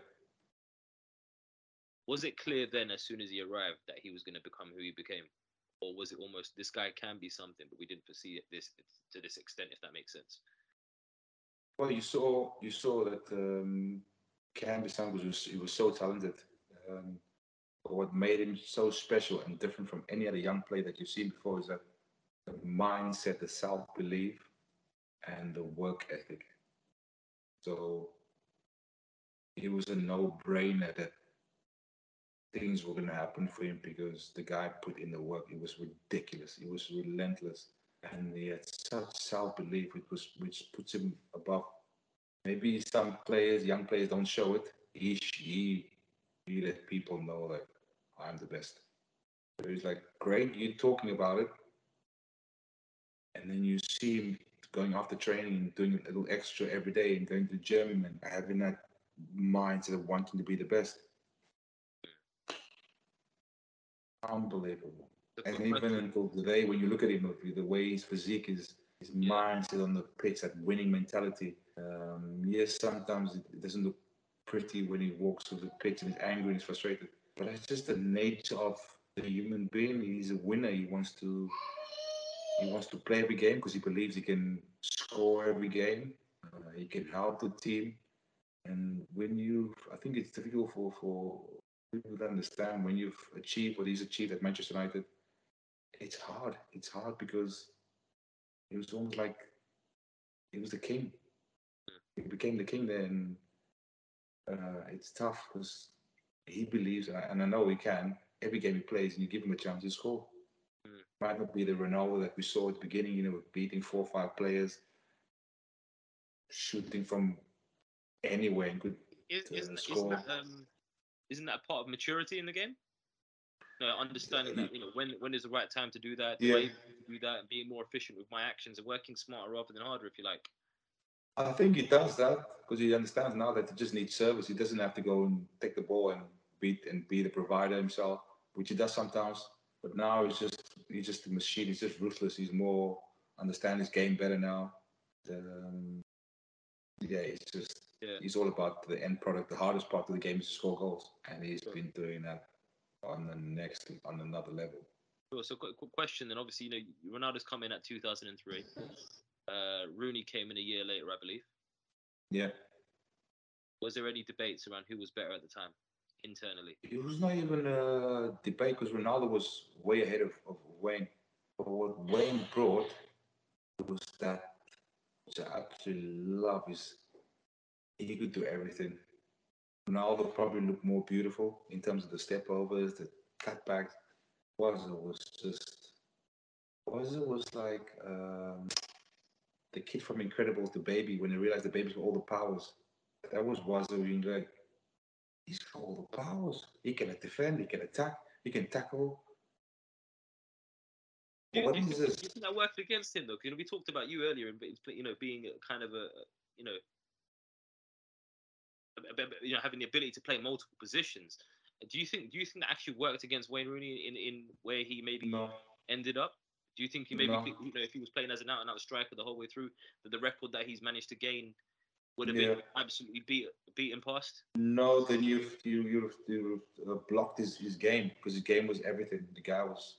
Speaker 3: Was it clear then, as soon as he arrived, that he was going to become who he became, or was it almost this guy can be something, but we didn't foresee it this to this extent, if that makes sense?
Speaker 5: Well, you saw you saw that um, can be something was he was so talented. Um, But what made him so special and different from any other young player that you've seen before is that the mindset, the self-belief, and the work ethic. So it was a no-brainer that things were going to happen for him because the guy put in the work. It was ridiculous. It was relentless. And he had such self-belief, which, was, which puts him above. Maybe some players, young players, don't show it. He, he, he let people know that I'm the best. It's like, great, you're talking about it. And then you see him going after training and doing a little extra every day and going to the gym and having that mindset of wanting to be the best. Unbelievable. And even until today, when you look at him, the way his physique is, his yeah. mindset on the pitch, that winning mentality. Um, yes, sometimes it doesn't look pretty when he walks through the pitch and he's angry and he's frustrated. But it's just the nature of the human being. He's a winner. He wants to he wants to play every game because he believes he can score every game. Uh, he can help the team. And when you, I think it's difficult for, for people to understand when you've achieved what he's achieved at Manchester United. It's hard. It's hard because it was almost like he was the king. He became the king there, and uh, it's tough because he believes, and I, and I know he can. Every game he plays, and you give him a chance, he score. Mm. Might not be the Ronaldo that we saw at the beginning, you know, with beating four or five players, shooting from anywhere and could
Speaker 3: Is,
Speaker 5: uh,
Speaker 3: isn't,
Speaker 5: score.
Speaker 3: Isn't that, um, isn't that part of maturity in the game? You know, understanding that, you know, when when is the right time to do that,
Speaker 5: Yeah.
Speaker 3: way to do that, and being more efficient with my actions and working smarter rather than harder, if you like.
Speaker 5: I think he does that because he understands now that he just needs service. He doesn't have to go and take the ball and beat and be the provider himself, which he does sometimes. But now he's just he's just a machine. He's just ruthless. He's more understand his game better now. Um, yeah, he's just
Speaker 3: Yeah.
Speaker 5: he's all about the end product. The hardest part of the game is to score goals, and he's
Speaker 3: Sure.
Speaker 5: been doing that on the next on another level.
Speaker 3: Sure. So, quick, quick question then. Obviously, you know, Ronaldo's come in at two thousand three. Uh, Rooney came in a year later, I believe.
Speaker 5: Yeah.
Speaker 3: Was there any debates around who was better at the time, internally?
Speaker 5: It was not even a debate because Ronaldo was way ahead of, of Wayne. But what Wayne brought was that, which I absolutely love, is he could do everything. Ronaldo probably looked more beautiful in terms of the step overs, the cutbacks. Wazza was just, Wazza was like um, the kid from Incredibles, the baby, when they realized the baby's got all the powers. That was Wazza being like, he's got all the powers. He can defend, he can attack, he can tackle.
Speaker 3: Do you,
Speaker 5: What
Speaker 3: do you
Speaker 5: is
Speaker 3: think,
Speaker 5: this?
Speaker 3: do you think that worked against him though? Because, you know, we talked about you earlier, and you know, being kind of a, you know, a, a, you know, having the ability to play multiple positions. Do you think? Do you think that actually worked against Wayne Rooney in, in where he maybe
Speaker 5: No.
Speaker 3: ended up? Do you think he maybe,
Speaker 5: No.
Speaker 3: you know, if he was playing as an out and out striker the whole way through, that the record that he's managed to gain would have
Speaker 5: Yeah.
Speaker 3: been absolutely beat beaten past?
Speaker 5: No, then you've you you've, you've uh, blocked his, his game because his game was everything. The guy was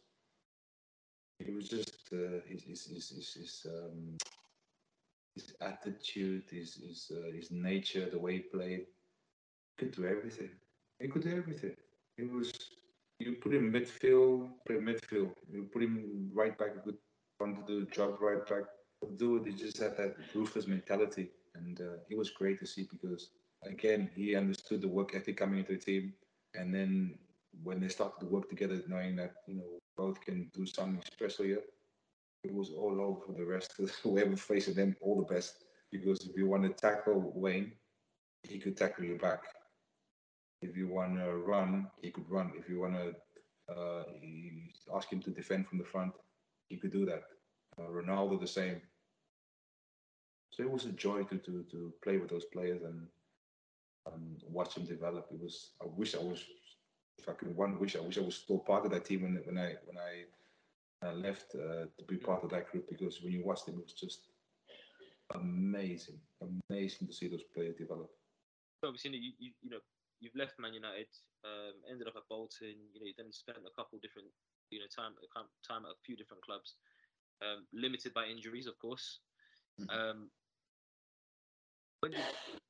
Speaker 5: he was just uh, his his his his, his, um, his attitude, his his uh, his nature, the way he played. He could do everything. He could do everything. He was you put him midfield, play midfield. You put him right back, he could want to do the job right back. Do it. He just had that ruthless mentality, and uh, it was great to see because again he understood the work ethic coming into the team, and then when they started to work together, knowing that you know both can do something special here, it was all over for the rest of whoever facing them. All the best because if you want to tackle Wayne, he could tackle you back. If you want to run, he could run. If you want to uh, ask him to defend from the front, he could do that. Uh, Ronaldo the same. So it was a joy to, to, to play with those players and um, watch them develop. It was. I wish I was. If I could, one wish I wish I was still part of that team when when I when I uh, left uh, to be part of that group because when you watch them, it was just amazing, amazing to see those players develop.
Speaker 3: Obviously, you you, you know you've left Man United, um, ended up at Bolton. You know, you then spent a couple different, you know, time time at a few different clubs, um, limited by injuries, of course.
Speaker 5: Mm-hmm.
Speaker 3: Um, when did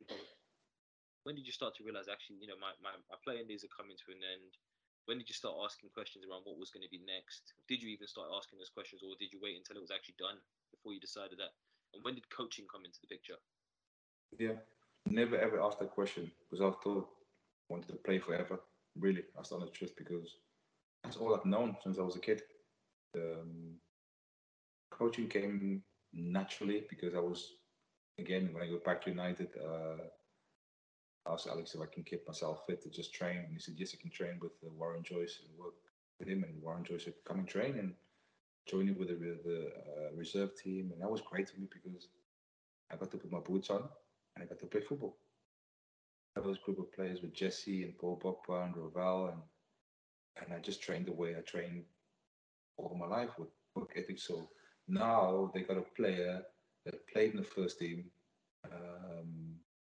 Speaker 3: when did you start to realize actually, you know, my, my, my playing days are coming to an end? When did you start asking questions around what was going to be next? Did you even start asking those questions, or did you wait until it was actually done before you decided that? And when did coaching come into the picture?
Speaker 5: Yeah, never ever asked that question because I thought I wanted to play forever. Really, that's not the truth because that's all I've known since I was a kid. Um, coaching came naturally because I was, again, when I go back to United, uh, I asked Alex if I can keep myself fit to just train. And he said, yes, I can train with uh, Warren Joyce and work with him. And Warren Joyce said, come and train and join you with the, the uh, reserve team. And that was great for me because I got to put my boots on and I got to play football. Those group of players with Jesse and Paul Pogba and Ravel, and and I just trained the way I trained all my life with work ethic. So now they got a player that played in the first team, um,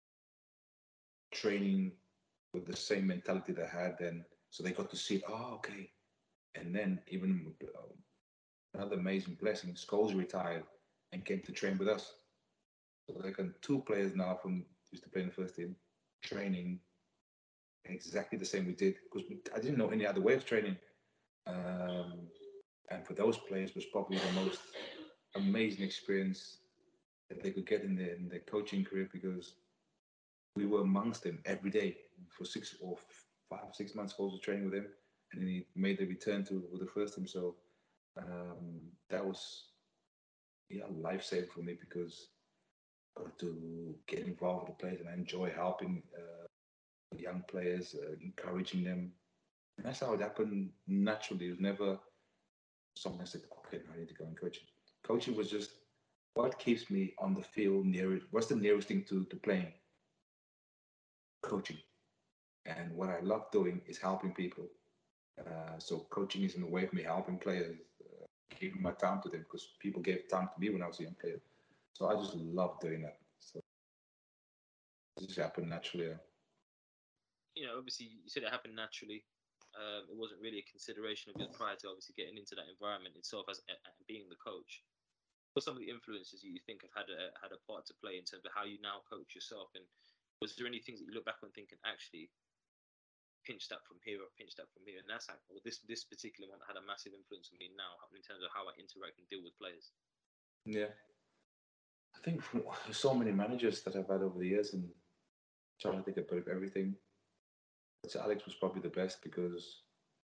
Speaker 5: training with the same mentality they had then. So they got to see, oh, okay. And then even uh, another amazing blessing, Scholes retired and came to train with us. So they got two players now from used to play in the first team, training exactly the same we did because I didn't know any other way of training. Um, and for those players was probably the most amazing experience that they could get in their, in their coaching career because we were amongst them every day for six or five, six months. I was training with him, and then he made the return to with the first team. So um, that was yeah life-saving for me because I got to get involved with the players and I enjoy helping uh, young players, uh, encouraging them. And that's how it happened naturally. It was never someone said, okay, now I need to go and coach. Coaching was just what keeps me on the field near it. What's the nearest thing to, to playing? Coaching. And what I love doing is helping people. Uh, so coaching is in a way of me helping players, uh, giving my time to them because people gave time to me when I was a young player. So I just love doing that. So it just happened naturally. Yeah.
Speaker 3: You know, obviously, you said it happened naturally. Um, it wasn't really a consideration of yours prior to obviously getting into that environment itself as and being the coach. What are some of the influences you think have had a had a part to play in terms of how you now coach yourself? And was there any things that you look back on thinking, actually, pinch that from here or pinch that from here? And that's like, well, this this particular one had a massive influence on me now in terms of how I interact and deal with players.
Speaker 5: Yeah, I think from, there's so many managers that I've had over the years, and trying to think a bit of everything. So Alex was probably the best because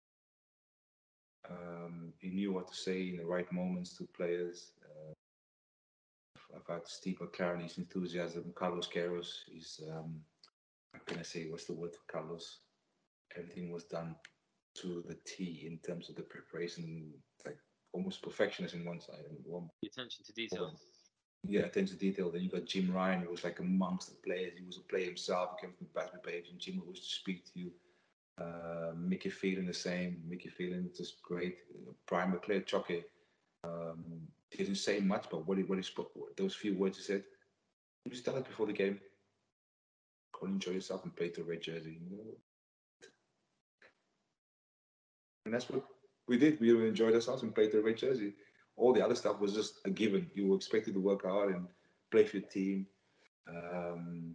Speaker 5: um, he knew what to say in the right moments to players. Uh, I've had Steve McLaren, his enthusiasm, Carlos Queiroz, his, um, how can I say, what's the word for Carlos? Everything was done to the T in terms of the preparation, like almost perfectionist in one side. And one,
Speaker 3: the attention to detail.
Speaker 5: Yeah, attention to detail. Then you got Jim Ryan, who was like amongst the players. He was a player himself. He came from the basketball players, and Jim was to speak to you. Uh, Mickey Phelan the same. Mickey Phelan just great. Uh, Brian McClare Choke. Um, he didn't say much, but what he, what he spoke, those few words he said, he just tell us before the game. Go and enjoy yourself and play to a red jersey. You know? And that's what we did. We enjoyed ourselves and played to a red jersey. All the other stuff was just a given. You were expected to work hard and play for your team. Um,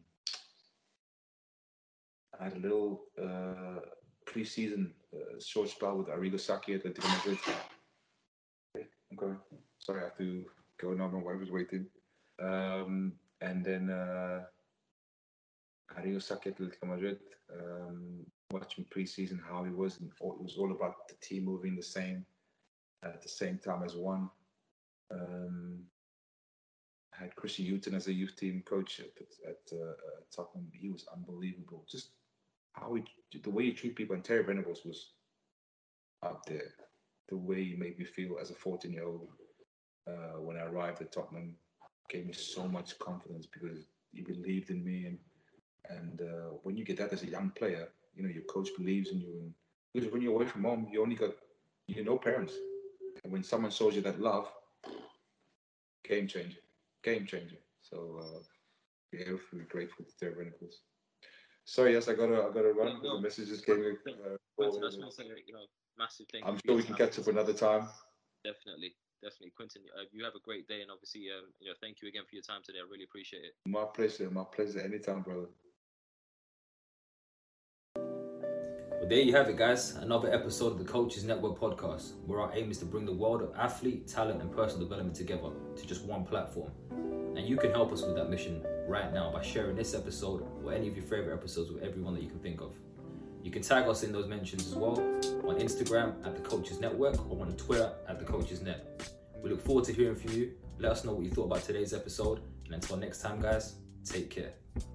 Speaker 5: I had a little uh, pre-season uh, short spell with Arrigo Sacchi at Atletico Madrid. Okay, I'm going. Sorry, I have to go now. My wife is waiting. Um, and then uh, Arrigo Sacchi at Atletico Madrid. Um, watching pre-season how he was, and it was all about the team moving the same at the same time as one. Um, I had Chrissy Houghton as a youth team coach at, at uh, Tottenham. He was unbelievable. Just how he, the way he treated people, and Terry Venables was up there. The way he made me feel as a fourteen-year-old uh, when I arrived at Tottenham gave me so much confidence because he believed in me. And and uh, when you get that as a young player, you know your coach believes in you. And because when you're away from home, you only got you know parents. And when someone shows you that love, game changer, game changer. So uh, yeah, we're grateful to Terry Venables. Sorry, yes, I gotta, I gotta run because no, no. the messages came in. Uh,
Speaker 3: Quentin, I just want to say, you know, massive thank
Speaker 5: I'm
Speaker 3: you.
Speaker 5: sure we can catch up another time.
Speaker 3: Definitely, definitely, Quentin. Uh, you have a great day, and obviously, um, you know, thank you again for your time today. I really appreciate it.
Speaker 5: My pleasure, my pleasure. Anytime, brother.
Speaker 3: Well, there you have it, guys. Another episode of the Coaches Network podcast, where our aim is to bring the world of athlete, talent, and personal development together to just one platform. And you can help us with that mission right now by sharing this episode or any of your favorite episodes with everyone that you can think of. You can tag us in those mentions as well on Instagram at the Coaches Network or on Twitter at the Coaches Net. We look forward to hearing from you. Let us know what you thought about today's episode. And until next time, guys, take care.